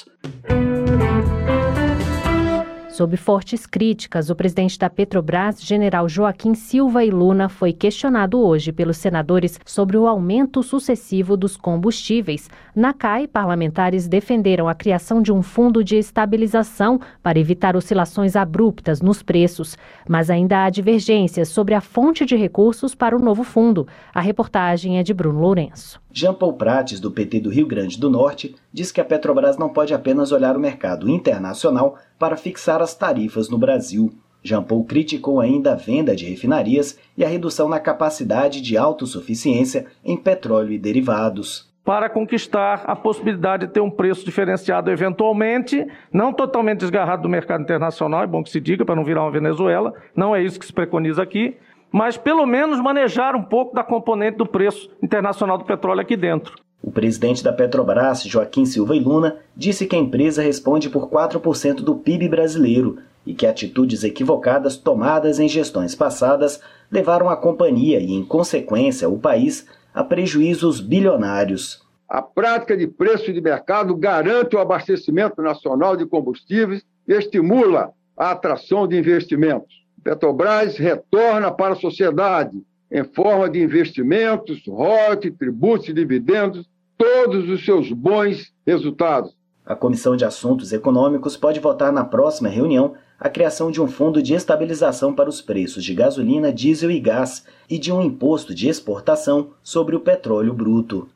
Speaker 20: Sob fortes críticas, o presidente da Petrobras, general Joaquim Silva e Luna, foi questionado hoje pelos senadores sobre o aumento sucessivo dos combustíveis. Na CAI, parlamentares defenderam a criação de um fundo de estabilização para evitar oscilações abruptas nos preços. Mas ainda há divergências sobre a fonte de recursos para o novo fundo. A reportagem é de Bruno Lourenço.
Speaker 23: Jean Paul Prates, do PT do Rio Grande do Norte, diz que a Petrobras não pode apenas olhar o mercado internacional para fixar as tarifas no Brasil. Jean Paul criticou ainda a venda de refinarias e a redução na capacidade de autossuficiência em petróleo e derivados.
Speaker 22: Para conquistar a possibilidade de ter um preço diferenciado eventualmente, não totalmente desgarrado do mercado internacional, é bom que se diga, para não virar uma Venezuela, não é isso que se preconiza aqui, mas pelo menos manejar um pouco da componente do preço internacional do petróleo aqui dentro.
Speaker 23: O presidente da Petrobras, Joaquim Silva e Luna, disse que a empresa responde por 4% do PIB brasileiro e que atitudes equivocadas tomadas em gestões passadas levaram a companhia e, em consequência, o país a prejuízos bilionários.
Speaker 24: A prática de preço de mercado garante o abastecimento nacional de combustíveis e estimula a atração de investimentos. Petrobras retorna para a sociedade em forma de investimentos, royalties, tributos e dividendos, todos os seus bons resultados.
Speaker 23: A Comissão de Assuntos Econômicos pode votar na próxima reunião a criação de um fundo de estabilização para os preços de gasolina, diesel e gás e de um imposto de exportação sobre o petróleo bruto.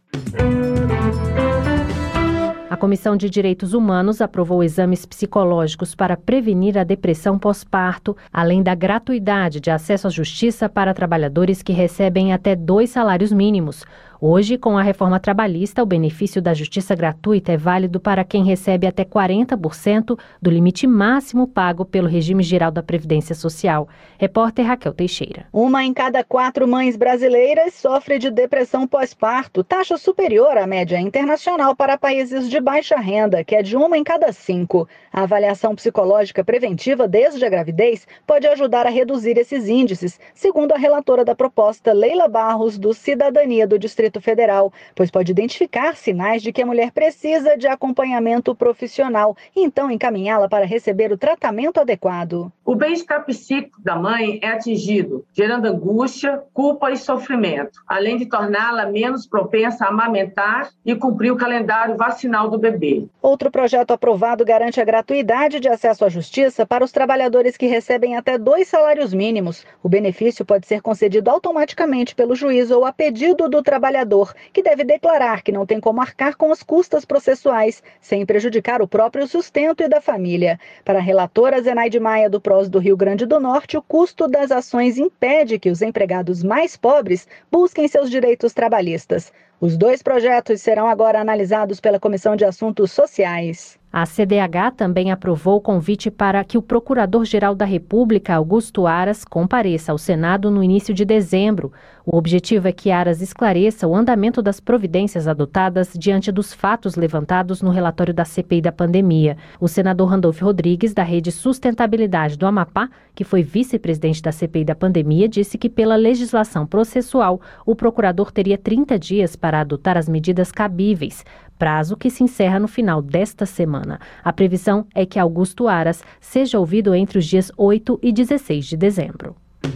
Speaker 20: A Comissão de Direitos Humanos aprovou exames psicológicos para prevenir a depressão pós-parto, além da gratuidade de acesso à justiça para trabalhadores que recebem até 2 salários mínimos. Hoje, com a reforma trabalhista, o benefício da justiça gratuita é válido para quem recebe até 40% do limite máximo pago pelo regime geral da Previdência Social. Repórter Raquel Teixeira.
Speaker 25: 1 em cada 4 mães brasileiras sofre de depressão pós-parto, taxa superior à média internacional para países de baixa renda, que é de 1 em cada 5. A avaliação psicológica preventiva desde a gravidez pode ajudar a reduzir esses índices, segundo a relatora da proposta, Leila Barros, do Cidadania do Distrito Federal, pois pode identificar sinais de que a mulher precisa de acompanhamento profissional e então encaminhá-la para receber o tratamento adequado.
Speaker 4: O bem-estar psíquico da mãe é atingido, gerando angústia, culpa e sofrimento, além de torná-la menos propensa a amamentar e cumprir o calendário vacinal do bebê.
Speaker 25: Outro projeto aprovado garante a gratuidade de acesso à justiça para os trabalhadores que recebem até 2 salários mínimos. O benefício pode ser concedido automaticamente pelo juiz ou a pedido do trabalhador, que deve declarar que não tem como arcar com as custas processuais, sem prejudicar o próprio sustento e da família. Para a relatora Zenaide Maia, do PROS do Rio Grande do Norte, o custo das ações impede que os empregados mais pobres busquem seus direitos trabalhistas. Os 2 projetos serão agora analisados pela Comissão de Assuntos Sociais.
Speaker 20: A CDH também aprovou o convite para que o Procurador-Geral da República, Augusto Aras, compareça ao Senado no início de dezembro. O objetivo é que Aras esclareça o andamento das providências adotadas diante dos fatos levantados no relatório da CPI da pandemia. O senador Randolfo Rodrigues, da Rede Sustentabilidade do Amapá, que foi vice-presidente da CPI da pandemia, disse que pela legislação processual, o procurador teria 30 dias para adotar as medidas cabíveis, prazo que se encerra no final desta semana. A previsão é que Augusto Aras seja ouvido entre os dias 8 e 16 de dezembro.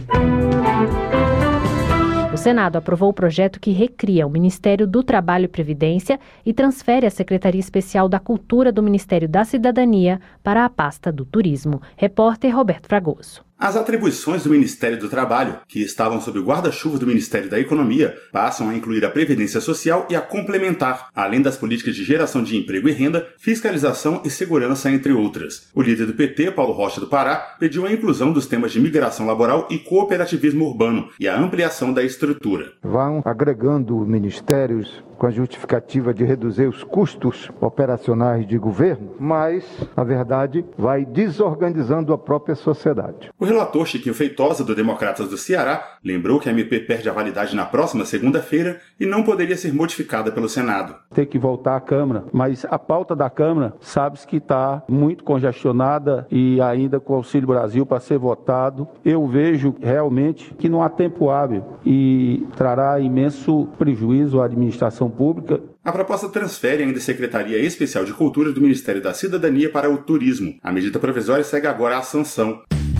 Speaker 20: O Senado aprovou o projeto que recria o Ministério do Trabalho e Previdência e transfere a Secretaria Especial da Cultura do Ministério da Cidadania para a pasta do Turismo. Repórter Roberto Fragoso.
Speaker 6: As atribuições do Ministério do Trabalho, que estavam sob o guarda-chuva do Ministério da Economia, passam a incluir a Previdência Social e a complementar, além das políticas de geração de emprego e renda, fiscalização e segurança, entre outras. O líder do PT, Paulo Rocha do Pará, pediu a inclusão dos temas de migração laboral e cooperativismo urbano e a ampliação da estrutura.
Speaker 7: Vão agregando ministérios com a justificativa de reduzir os custos operacionais de governo, mas, na verdade, vai desorganizando a própria sociedade.
Speaker 6: O relator Chiquinho Feitosa, do Democratas do Ceará, lembrou que a MP perde a validade na próxima segunda-feira e não poderia ser modificada pelo Senado.
Speaker 7: Tem que voltar à Câmara, mas a pauta da Câmara sabe-se que está muito congestionada e ainda com o Auxílio Brasil para ser votado. Eu vejo realmente que não há tempo hábil e trará imenso prejuízo à administração pública.
Speaker 6: A proposta transfere ainda a Secretaria Especial de Cultura do Ministério da Cidadania para o Turismo. A medida provisória segue agora à sanção.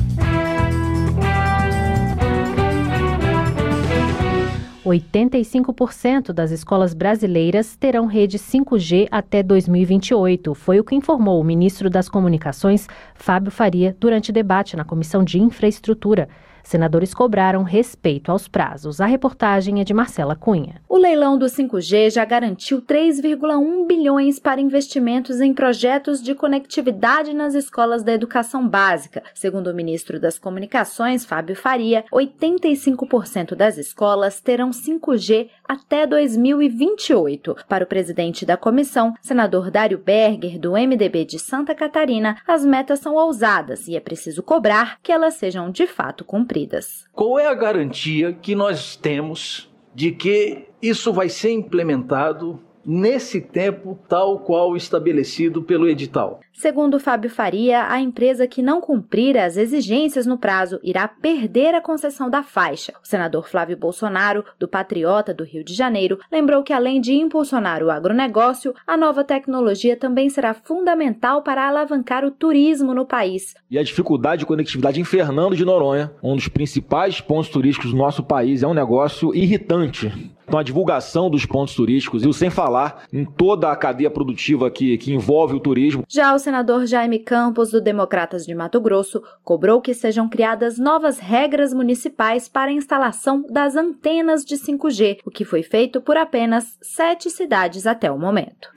Speaker 20: – 85% das escolas brasileiras terão rede 5G até 2028, foi o que informou o ministro das Comunicações, Fábio Faria, durante debate na Comissão de Infraestrutura. Senadores cobraram respeito aos prazos. A reportagem é de Marcela Cunha.
Speaker 8: O leilão do 5G já garantiu 3,1 bilhões para investimentos em projetos de conectividade nas escolas da educação básica. Segundo o ministro das Comunicações, Fábio Faria, 85% das escolas terão 5G até 2028. Para o presidente da comissão, senador Dário Berger, do MDB de Santa Catarina, as metas são ousadas e é preciso cobrar que elas sejam de fato cumpridas.
Speaker 9: Qual é a garantia que nós temos de que isso vai ser implementado nesse tempo tal qual estabelecido pelo edital?
Speaker 8: Segundo Fábio Faria, a empresa que não cumprir as exigências no prazo irá perder a concessão da faixa. O senador Flávio Bolsonaro, do Patriota do Rio de Janeiro, lembrou que além de impulsionar o agronegócio, a nova tecnologia também será fundamental para alavancar o turismo no país.
Speaker 9: E a dificuldade de conectividade em Fernando de Noronha, um dos principais pontos turísticos do nosso país, é um negócio irritante. Então a divulgação dos pontos turísticos e o sem falar em toda a cadeia produtiva que envolve o turismo.
Speaker 8: Já o senador Jaime Campos, do Democratas de Mato Grosso, cobrou que sejam criadas novas regras municipais para a instalação das antenas de 5G, o que foi feito por apenas 7 cidades até o momento.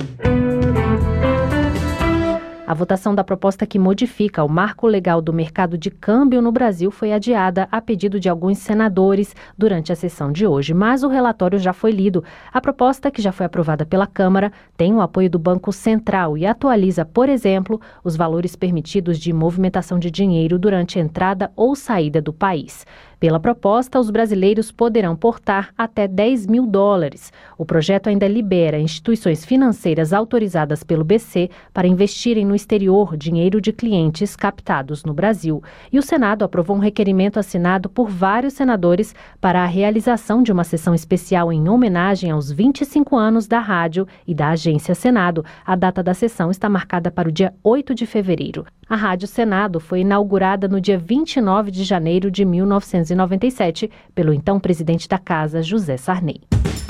Speaker 20: A votação da proposta que modifica o marco legal do mercado de câmbio no Brasil foi adiada a pedido de alguns senadores durante a sessão de hoje, mas o relatório já foi lido. A proposta, que já foi aprovada pela Câmara, tem o apoio do Banco Central e atualiza, por exemplo, os valores permitidos de movimentação de dinheiro durante a entrada ou saída do país. Pela proposta, os brasileiros poderão portar até $10 mil. O projeto ainda libera instituições financeiras autorizadas pelo BC para investirem no exterior dinheiro de clientes captados no Brasil. E o Senado aprovou um requerimento assinado por vários senadores para a realização de uma sessão especial em homenagem aos 25 anos da rádio e da Agência Senado. A data da sessão está marcada para o dia 8 de fevereiro. A Rádio Senado foi inaugurada no dia 29 de janeiro de 1997 pelo então presidente da Casa, José Sarney.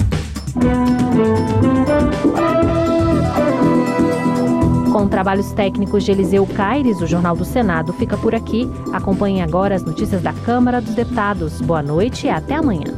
Speaker 20: Com trabalhos técnicos de Eliseu Caires, o Jornal do Senado fica por aqui. Acompanhe agora as notícias da Câmara dos Deputados. Boa noite e até amanhã.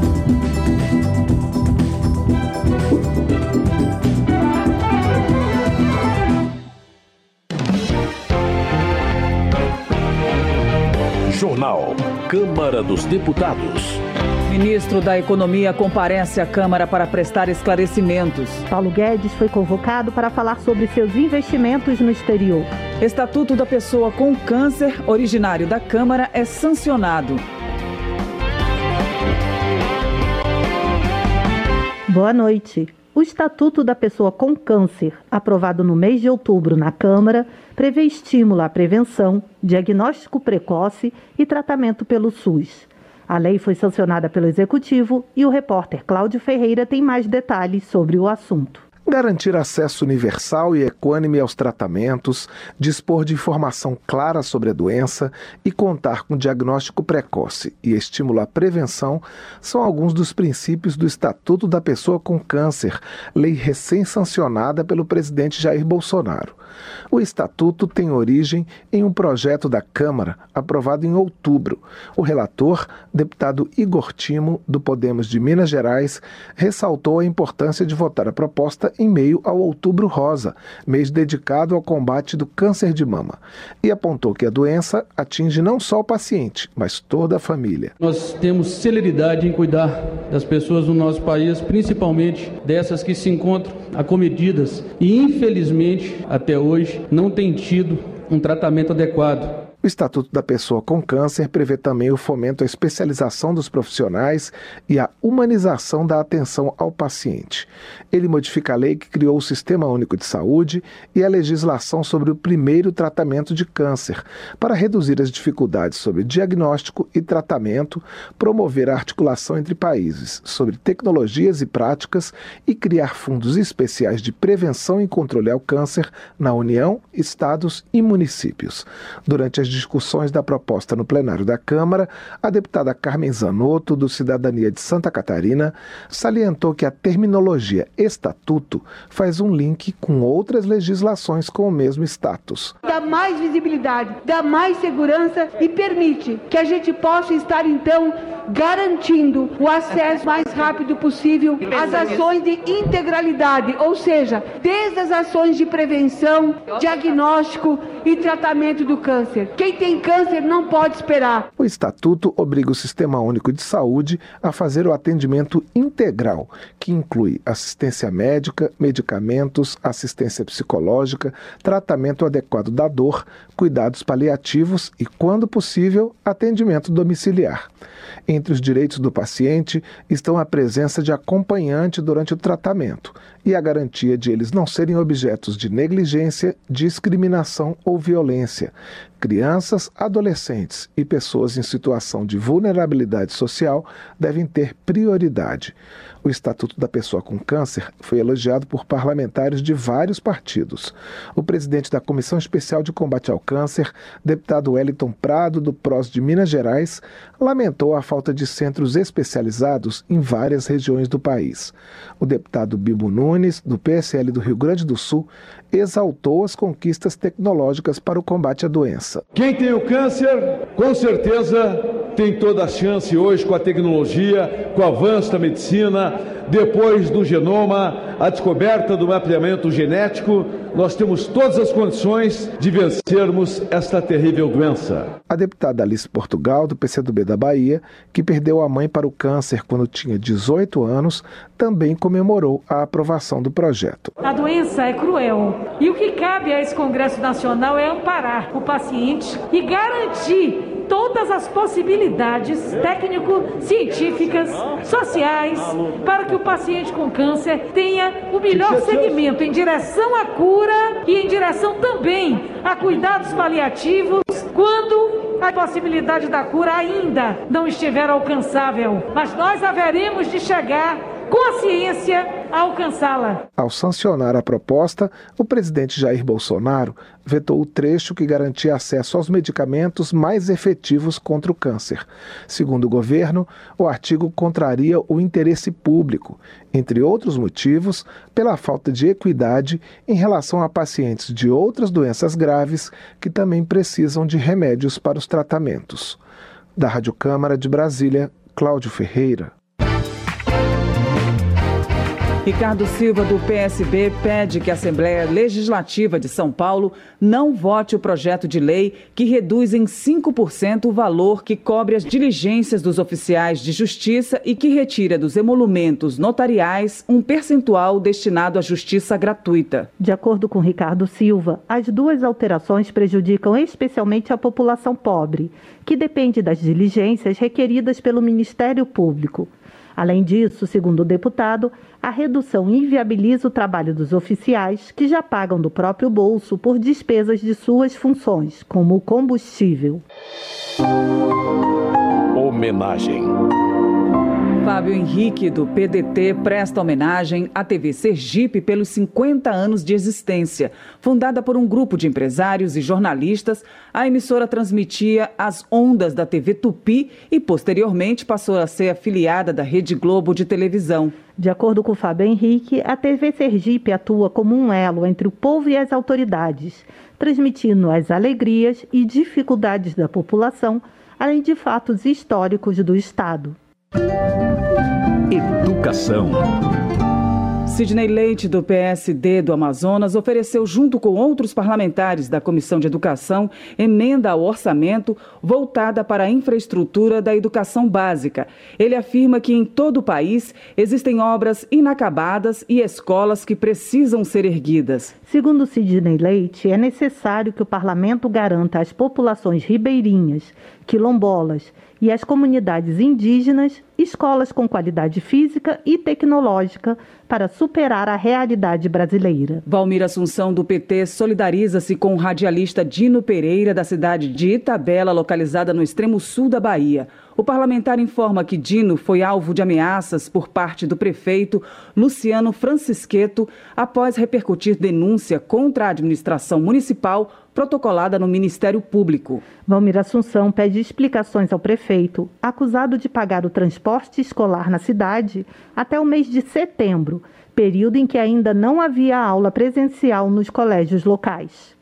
Speaker 5: Jornal Câmara dos Deputados.
Speaker 10: Ministro da Economia comparece à Câmara para prestar esclarecimentos.
Speaker 11: Paulo Guedes foi convocado para falar sobre seus investimentos no exterior.
Speaker 10: Estatuto da Pessoa com Câncer, originário da Câmara, é sancionado.
Speaker 11: Boa noite. O Estatuto da Pessoa com Câncer, aprovado no mês de outubro na Câmara, prevê estímulo à prevenção, diagnóstico precoce e tratamento pelo SUS. A lei foi sancionada pelo Executivo e o repórter Cláudio Ferreira tem mais detalhes sobre o assunto.
Speaker 17: Garantir acesso universal e equânime aos tratamentos, dispor de informação clara sobre a doença e contar com diagnóstico precoce e estímulo à prevenção são alguns dos princípios do Estatuto da Pessoa com Câncer, lei recém-sancionada pelo presidente Jair Bolsonaro. O Estatuto tem origem em um projeto da Câmara, aprovado em outubro. O relator, deputado Igor Timo, do Podemos de Minas Gerais, ressaltou a importância de votar a proposta em meio ao Outubro Rosa, mês dedicado ao combate do câncer de mama, e apontou que a doença atinge não só o paciente, mas toda a família.
Speaker 12: Nós temos celeridade em cuidar das pessoas do nosso país, principalmente dessas que se encontram acometidas e, infelizmente, até hoje, não têm tido um tratamento adequado.
Speaker 17: O Estatuto da Pessoa com Câncer prevê também o fomento à especialização dos profissionais e a humanização da atenção ao paciente. Ele modifica a lei que criou o Sistema Único de Saúde e a legislação sobre o primeiro tratamento de câncer, para reduzir as dificuldades sobre diagnóstico e tratamento, promover a articulação entre países sobre tecnologias e práticas e criar fundos especiais de prevenção e controle ao câncer na União, estados e municípios. Durante as discussões da proposta no plenário da Câmara, a deputada Carmen Zanotto, do Cidadania de Santa Catarina, salientou que a terminologia estatuto faz um link com outras legislações com o mesmo status.
Speaker 13: Dá mais visibilidade, dá mais segurança e permite que a gente possa estar, então, garantindo o acesso mais rápido possível às ações de integralidade, ou seja, desde as ações de prevenção, diagnóstico e tratamento do câncer. Quem tem câncer não pode esperar.
Speaker 17: O Estatuto obriga o Sistema Único de Saúde a fazer o atendimento integral, que inclui assistência médica, medicamentos, assistência psicológica, tratamento adequado da dor, cuidados paliativos e, quando possível, atendimento domiciliar. Entre os direitos do paciente estão a presença de acompanhante durante o tratamento e a garantia de eles não serem objetos de negligência, discriminação ou violência. Crianças, adolescentes e pessoas em situação de vulnerabilidade social devem ter prioridade. O Estatuto da Pessoa com Câncer foi elogiado por parlamentares de vários partidos. O presidente da Comissão Especial de Combate ao Câncer, deputado Wellington Prado, do PROS de Minas Gerais, lamentou a falta de centros especializados em várias regiões do país. O deputado Bibo Nunes, do PSL do Rio Grande do Sul, exaltou as conquistas tecnológicas para o combate à doença.
Speaker 26: Quem tem o câncer, com certeza, tem toda a chance hoje com a tecnologia, com o avanço da medicina, depois do genoma, a descoberta do mapeamento genético, nós temos todas as condições de vencermos esta terrível doença.
Speaker 17: A deputada Alice Portugal, do PCdoB da Bahia, que perdeu a mãe para o câncer quando tinha 18 anos, também comemorou a aprovação do projeto.
Speaker 27: A doença é cruel e o que cabe a esse Congresso Nacional é amparar o paciente e garantir todo todas as possibilidades técnico-científicas, sociais, para que o paciente com câncer tenha o melhor segmento em direção à cura e em direção também a cuidados paliativos, quando a possibilidade da cura ainda não estiver alcançável. Mas nós haveremos de chegar com a ciência a alcançá-la.
Speaker 2: Ao sancionar a proposta, o presidente Jair Bolsonaro vetou o trecho que garantia acesso aos medicamentos mais efetivos contra o câncer. Segundo o governo, o artigo contraria o interesse público, entre outros motivos, pela falta de equidade em relação a pacientes de outras doenças graves que também precisam de remédios para os tratamentos. Da Rádio Câmara de Brasília, Cláudio Ferreira.
Speaker 10: Ricardo Silva, do PSB, pede que a Assembleia Legislativa de São Paulo não vote o projeto de lei que reduz em 5% o valor que cobre as diligências dos oficiais de justiça e que retira dos emolumentos notariais um percentual destinado à justiça gratuita.
Speaker 11: De acordo com Ricardo Silva, as duas alterações prejudicam especialmente a população pobre, que depende das diligências requeridas pelo Ministério Público. Além disso, segundo o deputado, a redução inviabiliza o trabalho dos oficiais, que já pagam do próprio bolso por despesas de suas funções, como o combustível.
Speaker 5: Homenagem.
Speaker 10: Fábio Henrique, do PDT, presta homenagem à TV Sergipe pelos 50 anos de existência. Fundada por um grupo de empresários e jornalistas, a emissora transmitia as ondas da TV Tupi e, posteriormente, passou a ser afiliada da Rede Globo de televisão.
Speaker 11: De acordo com Fábio Henrique, a TV Sergipe atua como um elo entre o povo e as autoridades, transmitindo as alegrias e dificuldades da população, além de fatos históricos do Estado.
Speaker 5: Educação.
Speaker 10: Sidney Leite, do PSD do Amazonas, ofereceu, junto com outros parlamentares da Comissão de Educação, emenda ao orçamento voltada para a infraestrutura da educação básica. Ele afirma que em todo o país existem obras inacabadas e escolas que precisam ser erguidas.
Speaker 11: Segundo Sidney Leite, é necessário que o parlamento garanta às populações ribeirinhas, quilombolas e às comunidades indígenas escolas com qualidade física e tecnológica para superar a realidade brasileira.
Speaker 10: Valmir Assunção, do PT, solidariza-se com o radialista Dino Pereira, da cidade de Itabela, localizada no extremo sul da Bahia. O parlamentar informa que Dino foi alvo de ameaças por parte do prefeito Luciano Francisqueto após repercutir denúncia contra a administração municipal protocolada no Ministério Público.
Speaker 11: Valmir Assunção pede explicações ao prefeito, acusado de pagar o transporte escolar na cidade até o mês de setembro, período em que ainda não havia aula presencial nos colégios locais.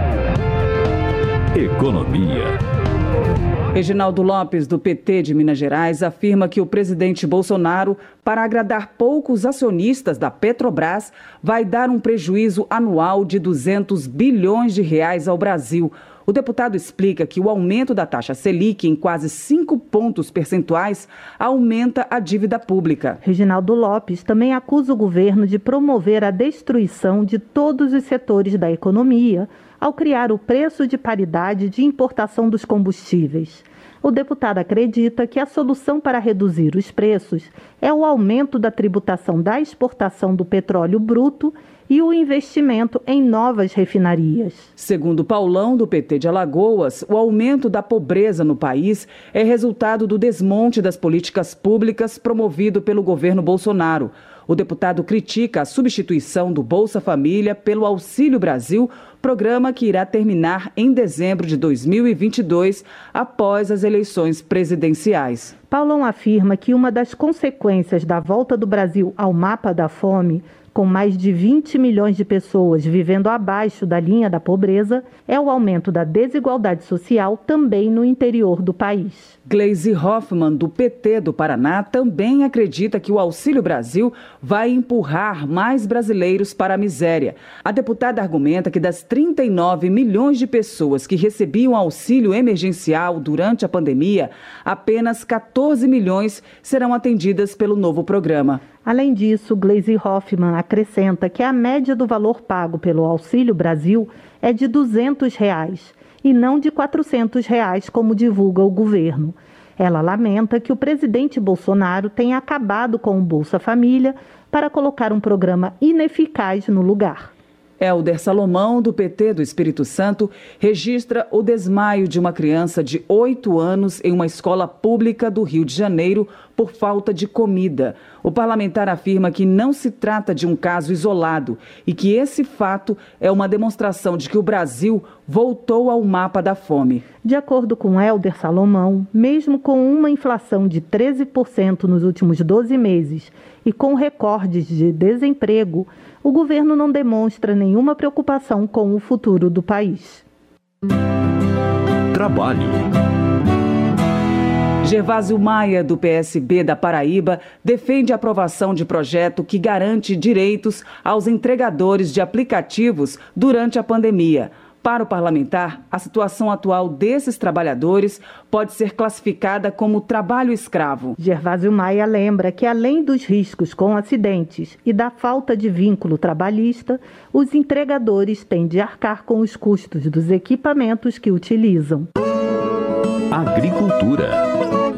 Speaker 5: Economia.
Speaker 10: Reginaldo Lopes, do PT de Minas Gerais, afirma que o presidente Bolsonaro, para agradar poucos acionistas da Petrobras, vai dar um prejuízo anual de 200 bilhões de reais ao Brasil. O deputado explica que o aumento da taxa Selic em quase 5 pontos percentuais aumenta a dívida pública.
Speaker 11: Reginaldo Lopes também acusa o governo de promover a destruição de todos os setores da economia ao criar o preço de paridade de importação dos combustíveis. O deputado acredita que a solução para reduzir os preços é o aumento da tributação da exportação do petróleo bruto e o investimento em novas refinarias.
Speaker 10: Segundo Paulão, do PT de Alagoas, o aumento da pobreza no país é resultado do desmonte das políticas públicas promovido pelo governo Bolsonaro. O deputado critica a substituição do Bolsa Família pelo Auxílio Brasil, programa que irá terminar em dezembro de 2022, após as eleições presidenciais.
Speaker 11: Paulão afirma que uma das consequências da volta do Brasil ao mapa da fome, com mais de 20 milhões de pessoas vivendo abaixo da linha da pobreza, é o aumento da desigualdade social também no interior do país.
Speaker 10: Gleisi Hoffmann, do PT do Paraná, também acredita que o Auxílio Brasil vai empurrar mais brasileiros para a miséria. A deputada argumenta que das 39 milhões de pessoas que recebiam auxílio emergencial durante a pandemia, apenas 14 milhões serão atendidas pelo novo programa.
Speaker 11: Além disso, Gleisi Hoffmann acrescenta que a média do valor pago pelo Auxílio Brasil é de R$ 200, e não de R$ 400, como divulga o governo. Ela lamenta que o presidente Bolsonaro tenha acabado com o Bolsa Família para colocar um programa ineficaz no lugar.
Speaker 10: Hélder Salomão, do PT do Espírito Santo, registra o desmaio de uma criança de 8 anos em uma escola pública do Rio de Janeiro por falta de comida. O parlamentar afirma que não se trata de um caso isolado e que esse fato é uma demonstração de que o Brasil voltou ao mapa da fome.
Speaker 11: De acordo com Hélder Salomão, mesmo com uma inflação de 13% nos últimos 12 meses e com recordes de desemprego, o governo não demonstra nenhuma preocupação com o futuro do país.
Speaker 5: Trabalho.
Speaker 10: Gervásio Maia, do PSB da Paraíba, defende a aprovação de projeto que garante direitos aos entregadores de aplicativos durante a pandemia. Para o parlamentar, a situação atual desses trabalhadores pode ser classificada como trabalho escravo.
Speaker 11: Gervásio Maia lembra que, além dos riscos com acidentes e da falta de vínculo trabalhista, os entregadores têm de arcar com os custos dos equipamentos que utilizam.
Speaker 5: Agricultura.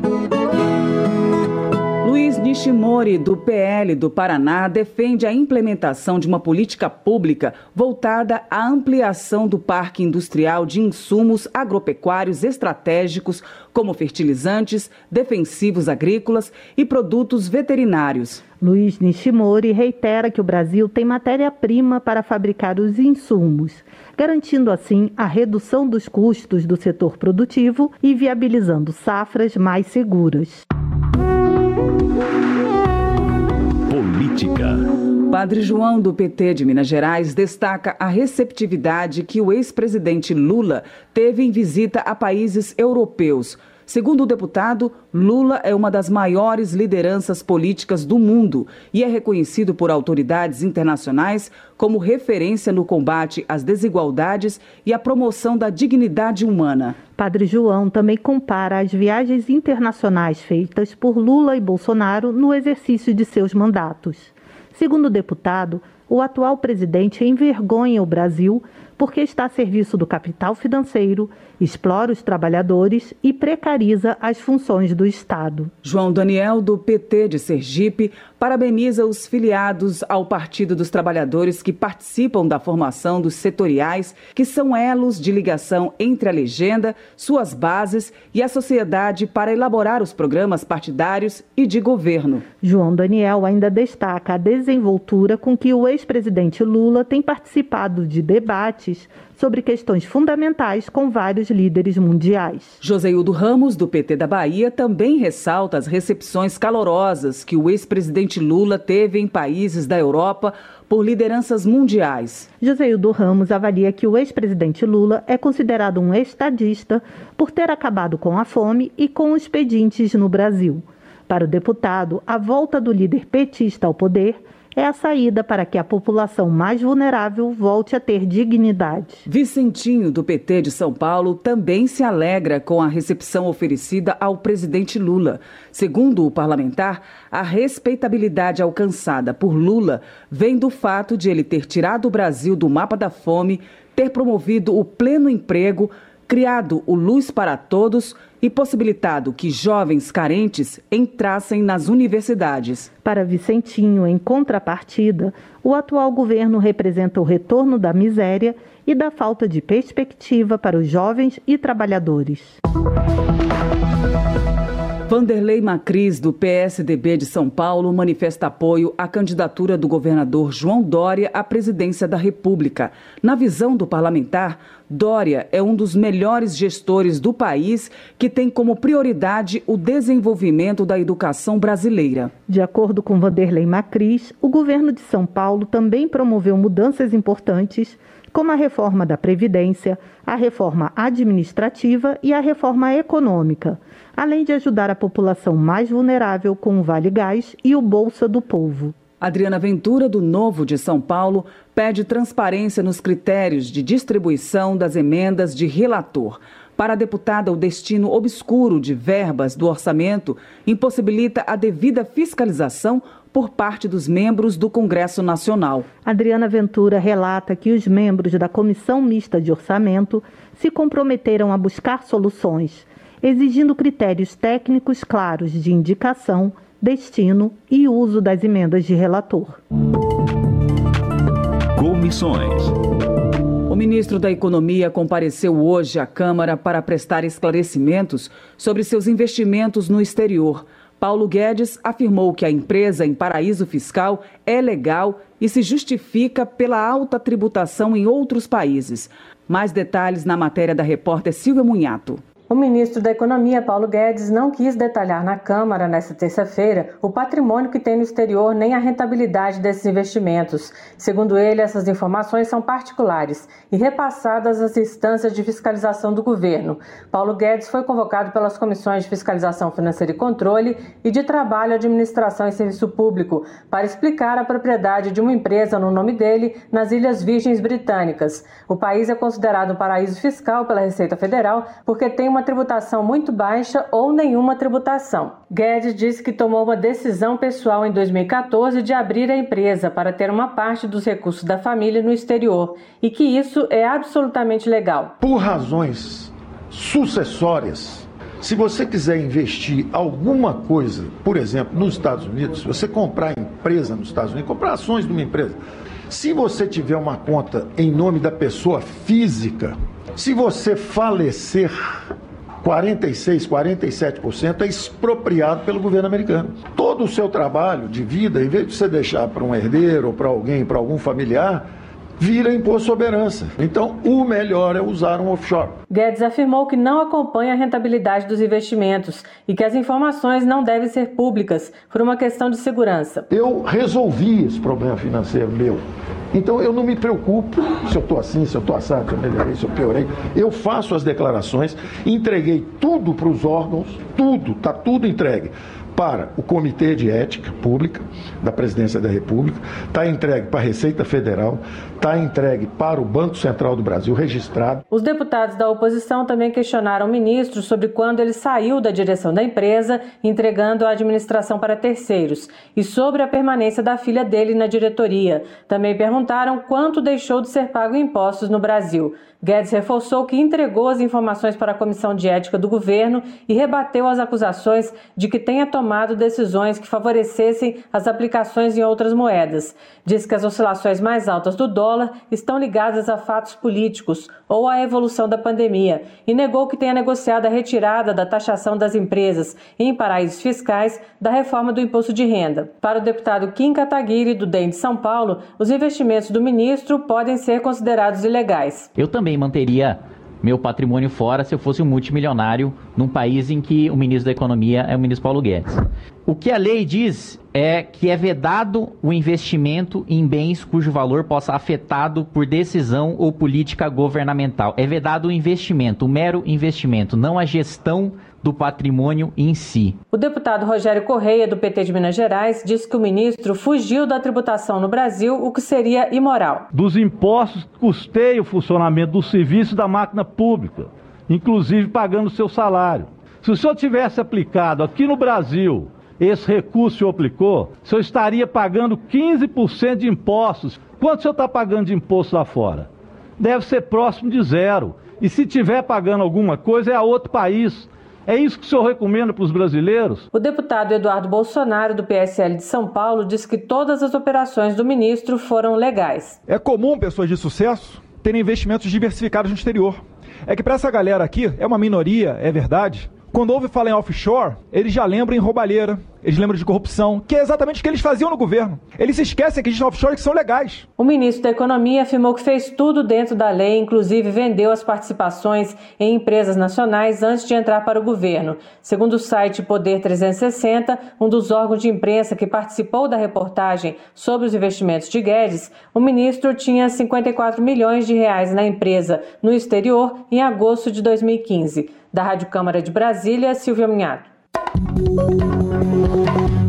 Speaker 10: Luiz Nishimori, do PL do Paraná, defende a implementação de uma política pública voltada à ampliação do parque industrial de insumos agropecuários estratégicos, como fertilizantes, defensivos agrícolas e produtos veterinários.
Speaker 11: Luiz Nishimori reitera que o Brasil tem matéria-prima para fabricar os insumos, garantindo assim a redução dos custos do setor produtivo e viabilizando safras mais seguras.
Speaker 5: Política.
Speaker 10: Padre João, do PT de Minas Gerais, destaca a receptividade que o ex-presidente Lula teve em visita a países europeus. Segundo o deputado, Lula é uma das maiores lideranças políticas do mundo e é reconhecido por autoridades internacionais como referência no combate às desigualdades e à promoção da dignidade humana.
Speaker 11: Padre João também compara as viagens internacionais feitas por Lula e Bolsonaro no exercício de seus mandatos. Segundo o deputado, o atual presidente envergonha o Brasil porque está a serviço do capital financeiro, explora os trabalhadores e precariza as funções do Estado.
Speaker 10: João Daniel, do PT de Sergipe, parabeniza os filiados ao Partido dos Trabalhadores que participam da formação dos setoriais, que são elos de ligação entre a legenda, suas bases e a sociedade para elaborar os programas partidários e de governo.
Speaker 11: João Daniel ainda destaca a desenvoltura com que o ex-presidente Lula tem participado de debates sobre questões fundamentais com vários líderes mundiais.
Speaker 10: Joseildo Ramos, do PT da Bahia, também ressalta as recepções calorosas que o ex-presidente Lula teve em países da Europa por lideranças mundiais.
Speaker 11: Joseildo Ramos avalia que o ex-presidente Lula é considerado um estadista por ter acabado com a fome e com os pedintes no Brasil. Para o deputado, a volta do líder petista ao poder é a saída para que a população mais vulnerável volte a ter dignidade.
Speaker 10: Vicentinho, do PT de São Paulo, também se alegra com a recepção oferecida ao presidente Lula. Segundo o parlamentar, a respeitabilidade alcançada por Lula vem do fato de ele ter tirado o Brasil do mapa da fome, ter promovido o pleno emprego, criado o Luz para Todos e possibilitado que jovens carentes entrassem nas universidades.
Speaker 11: Para Vicentinho, em contrapartida, o atual governo representa o retorno da miséria e da falta de perspectiva para os jovens e trabalhadores.
Speaker 10: Vanderlei Macris, do PSDB de São Paulo, manifesta apoio à candidatura do governador João Dória à presidência da República. Na visão do parlamentar, Dória é um dos melhores gestores do país que tem como prioridade o desenvolvimento da educação brasileira.
Speaker 11: De acordo com Vanderlei Macris, o governo de São Paulo também promoveu mudanças importantes, como a reforma da Previdência, a reforma administrativa e a reforma econômica, além de ajudar a população mais vulnerável com o Vale Gás e o Bolsa do Povo.
Speaker 10: Adriana Ventura, do Novo de São Paulo, pede transparência nos critérios de distribuição das emendas de relator. Para a deputada, o destino obscuro de verbas do orçamento impossibilita a devida fiscalização por parte dos membros do Congresso Nacional.
Speaker 11: Adriana Ventura relata que os membros da Comissão Mista de Orçamento se comprometeram a buscar soluções, exigindo critérios técnicos claros de indicação, destino e uso das emendas de relator.
Speaker 5: Comissões.
Speaker 10: O ministro da Economia compareceu hoje à Câmara para prestar esclarecimentos sobre seus investimentos no exterior. Paulo Guedes afirmou que a empresa em paraíso fiscal é legal e se justifica pela alta tributação em outros países. Mais detalhes na matéria da repórter Silvia Munhato.
Speaker 1: O ministro da Economia, Paulo Guedes, não quis detalhar na Câmara, nesta terça-feira, o patrimônio que tem no exterior nem a rentabilidade desses investimentos. Segundo ele, essas informações são particulares e repassadas às instâncias de fiscalização do governo. Paulo Guedes foi convocado pelas comissões de Fiscalização Financeira e Controle e de Trabalho, Administração e Serviço Público para explicar a propriedade de uma empresa no nome dele nas Ilhas Virgens Britânicas. O país é considerado um paraíso fiscal pela Receita Federal porque tem uma tributação muito baixa ou nenhuma tributação. Guedes disse que tomou uma decisão pessoal em 2014 de abrir a empresa para ter uma parte dos recursos da família no exterior e que isso é absolutamente legal.
Speaker 3: Por razões sucessórias, se você quiser investir alguma coisa, por exemplo, nos Estados Unidos, se você comprar empresa nos Estados Unidos, comprar ações de uma empresa, se você tiver uma conta em nome da pessoa física, se você falecer, 46%, 47% é expropriado pelo governo americano. Todo o seu trabalho de vida, em vez de você deixar para um herdeiro ou para alguém, para algum familiar, vira imposto sobre herança. Então, o melhor é usar um offshore.
Speaker 1: Guedes afirmou que não acompanha a rentabilidade dos investimentos e que as informações não devem ser públicas por uma questão de segurança.
Speaker 3: Eu resolvi esse problema financeiro meu. Então, eu não me preocupo se eu estou assim, se eu estou assado, se eu melhorei, se eu piorei. Eu faço as declarações, entreguei tudo para os órgãos, está tudo entregue para o Comitê de Ética Pública da Presidência da República, está entregue para a Receita Federal, está entregue para o Banco Central do Brasil, registrado.
Speaker 1: Os deputados da oposição também questionaram o ministro sobre quando ele saiu da direção da empresa, entregando a administração para terceiros, e sobre a permanência da filha dele na diretoria. Também perguntaram quanto deixou de ser pago em impostos no Brasil. Guedes reforçou que entregou as informações para a Comissão de Ética do governo e rebateu as acusações de que tenha tomado decisões que favorecessem as aplicações em outras moedas. Diz que as oscilações mais altas do dólar estão ligadas a fatos políticos ou à evolução da pandemia e negou que tenha negociado a retirada da taxação das empresas em paraísos fiscais da reforma do imposto de renda. Para o deputado Kim Kataguiri, do DEM de São Paulo, os investimentos do ministro podem ser considerados ilegais.
Speaker 14: Eu também manteria meu patrimônio fora se eu fosse um multimilionário num país em que o ministro da Economia é o ministro Paulo Guedes. O que a lei diz é que é vedado o investimento em bens cujo valor possa afetado por decisão ou política governamental. É vedado o investimento, o mero investimento, não a gestão do patrimônio em si.
Speaker 1: O deputado Rogério Correia, do PT de Minas Gerais, disse que o ministro fugiu da tributação no Brasil, o que seria imoral.
Speaker 15: Dos impostos que custeiam o funcionamento do serviço da máquina pública, inclusive pagando o seu salário. Se o senhor tivesse aplicado aqui no Brasil esse recurso que o senhor aplicou, o senhor estaria pagando 15% de impostos. Quanto o senhor está pagando de imposto lá fora? Deve ser próximo de zero. E se estiver pagando alguma coisa, é a outro país. É isso que o senhor recomenda para os brasileiros?
Speaker 1: O deputado Eduardo Bolsonaro, do PSL de São Paulo, disse que todas as operações do ministro foram legais.
Speaker 16: É comum pessoas de sucesso terem investimentos diversificados no exterior. É que para essa galera aqui, é uma minoria, é verdade. Quando ouve falar em offshore, eles já lembram em roubalheira, eles lembram de corrupção, que é exatamente o que eles faziam no governo. Eles se esquecem que existem offshore que são legais.
Speaker 1: O ministro da Economia afirmou que fez tudo dentro da lei, inclusive vendeu as participações em empresas nacionais antes de entrar para o governo. Segundo o site Poder 360, um dos órgãos de imprensa que participou da reportagem sobre os investimentos de Guedes, o ministro tinha 54 milhões de reais na empresa no exterior em agosto de 2015. Da Rádio Câmara de Brasília, Silvia Munhato.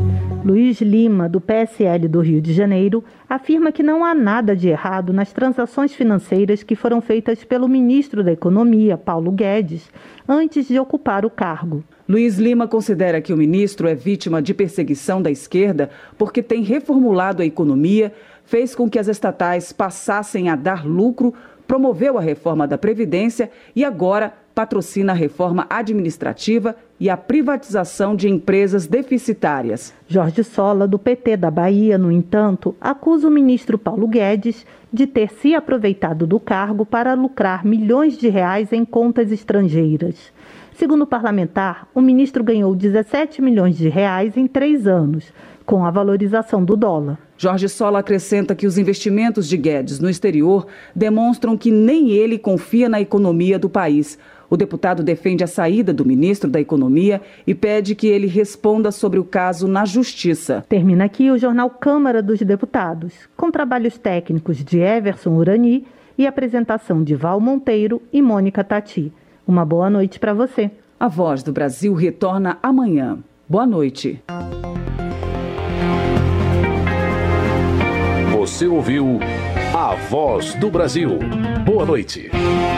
Speaker 11: Luiz Lima, do PSL do Rio de Janeiro, afirma que não há nada de errado nas transações financeiras que foram feitas pelo ministro da Economia, Paulo Guedes, antes de ocupar o cargo.
Speaker 10: Luiz Lima considera que o ministro é vítima de perseguição da esquerda porque tem reformulado a economia, fez com que as estatais passassem a dar lucro, promoveu a reforma da Previdência e agora patrocina a reforma administrativa e a privatização de empresas deficitárias.
Speaker 11: Jorge Sola, do PT da Bahia, no entanto, acusa o ministro Paulo Guedes de ter se aproveitado do cargo para lucrar milhões de reais em contas estrangeiras. Segundo o parlamentar, o ministro ganhou 17 milhões de reais em 3 anos, com a valorização do dólar.
Speaker 10: Jorge Sola acrescenta que os investimentos de Guedes no exterior demonstram que nem ele confia na economia do país. O deputado defende a saída do ministro da Economia e pede que ele responda sobre o caso na Justiça.
Speaker 11: Termina aqui o jornal Câmara dos Deputados, com trabalhos técnicos de Everson Urani e apresentação de Val Monteiro e Mônica Tati. Uma boa noite para você.
Speaker 10: A Voz do Brasil retorna amanhã. Boa noite.
Speaker 5: Você ouviu A Voz do Brasil. Boa noite.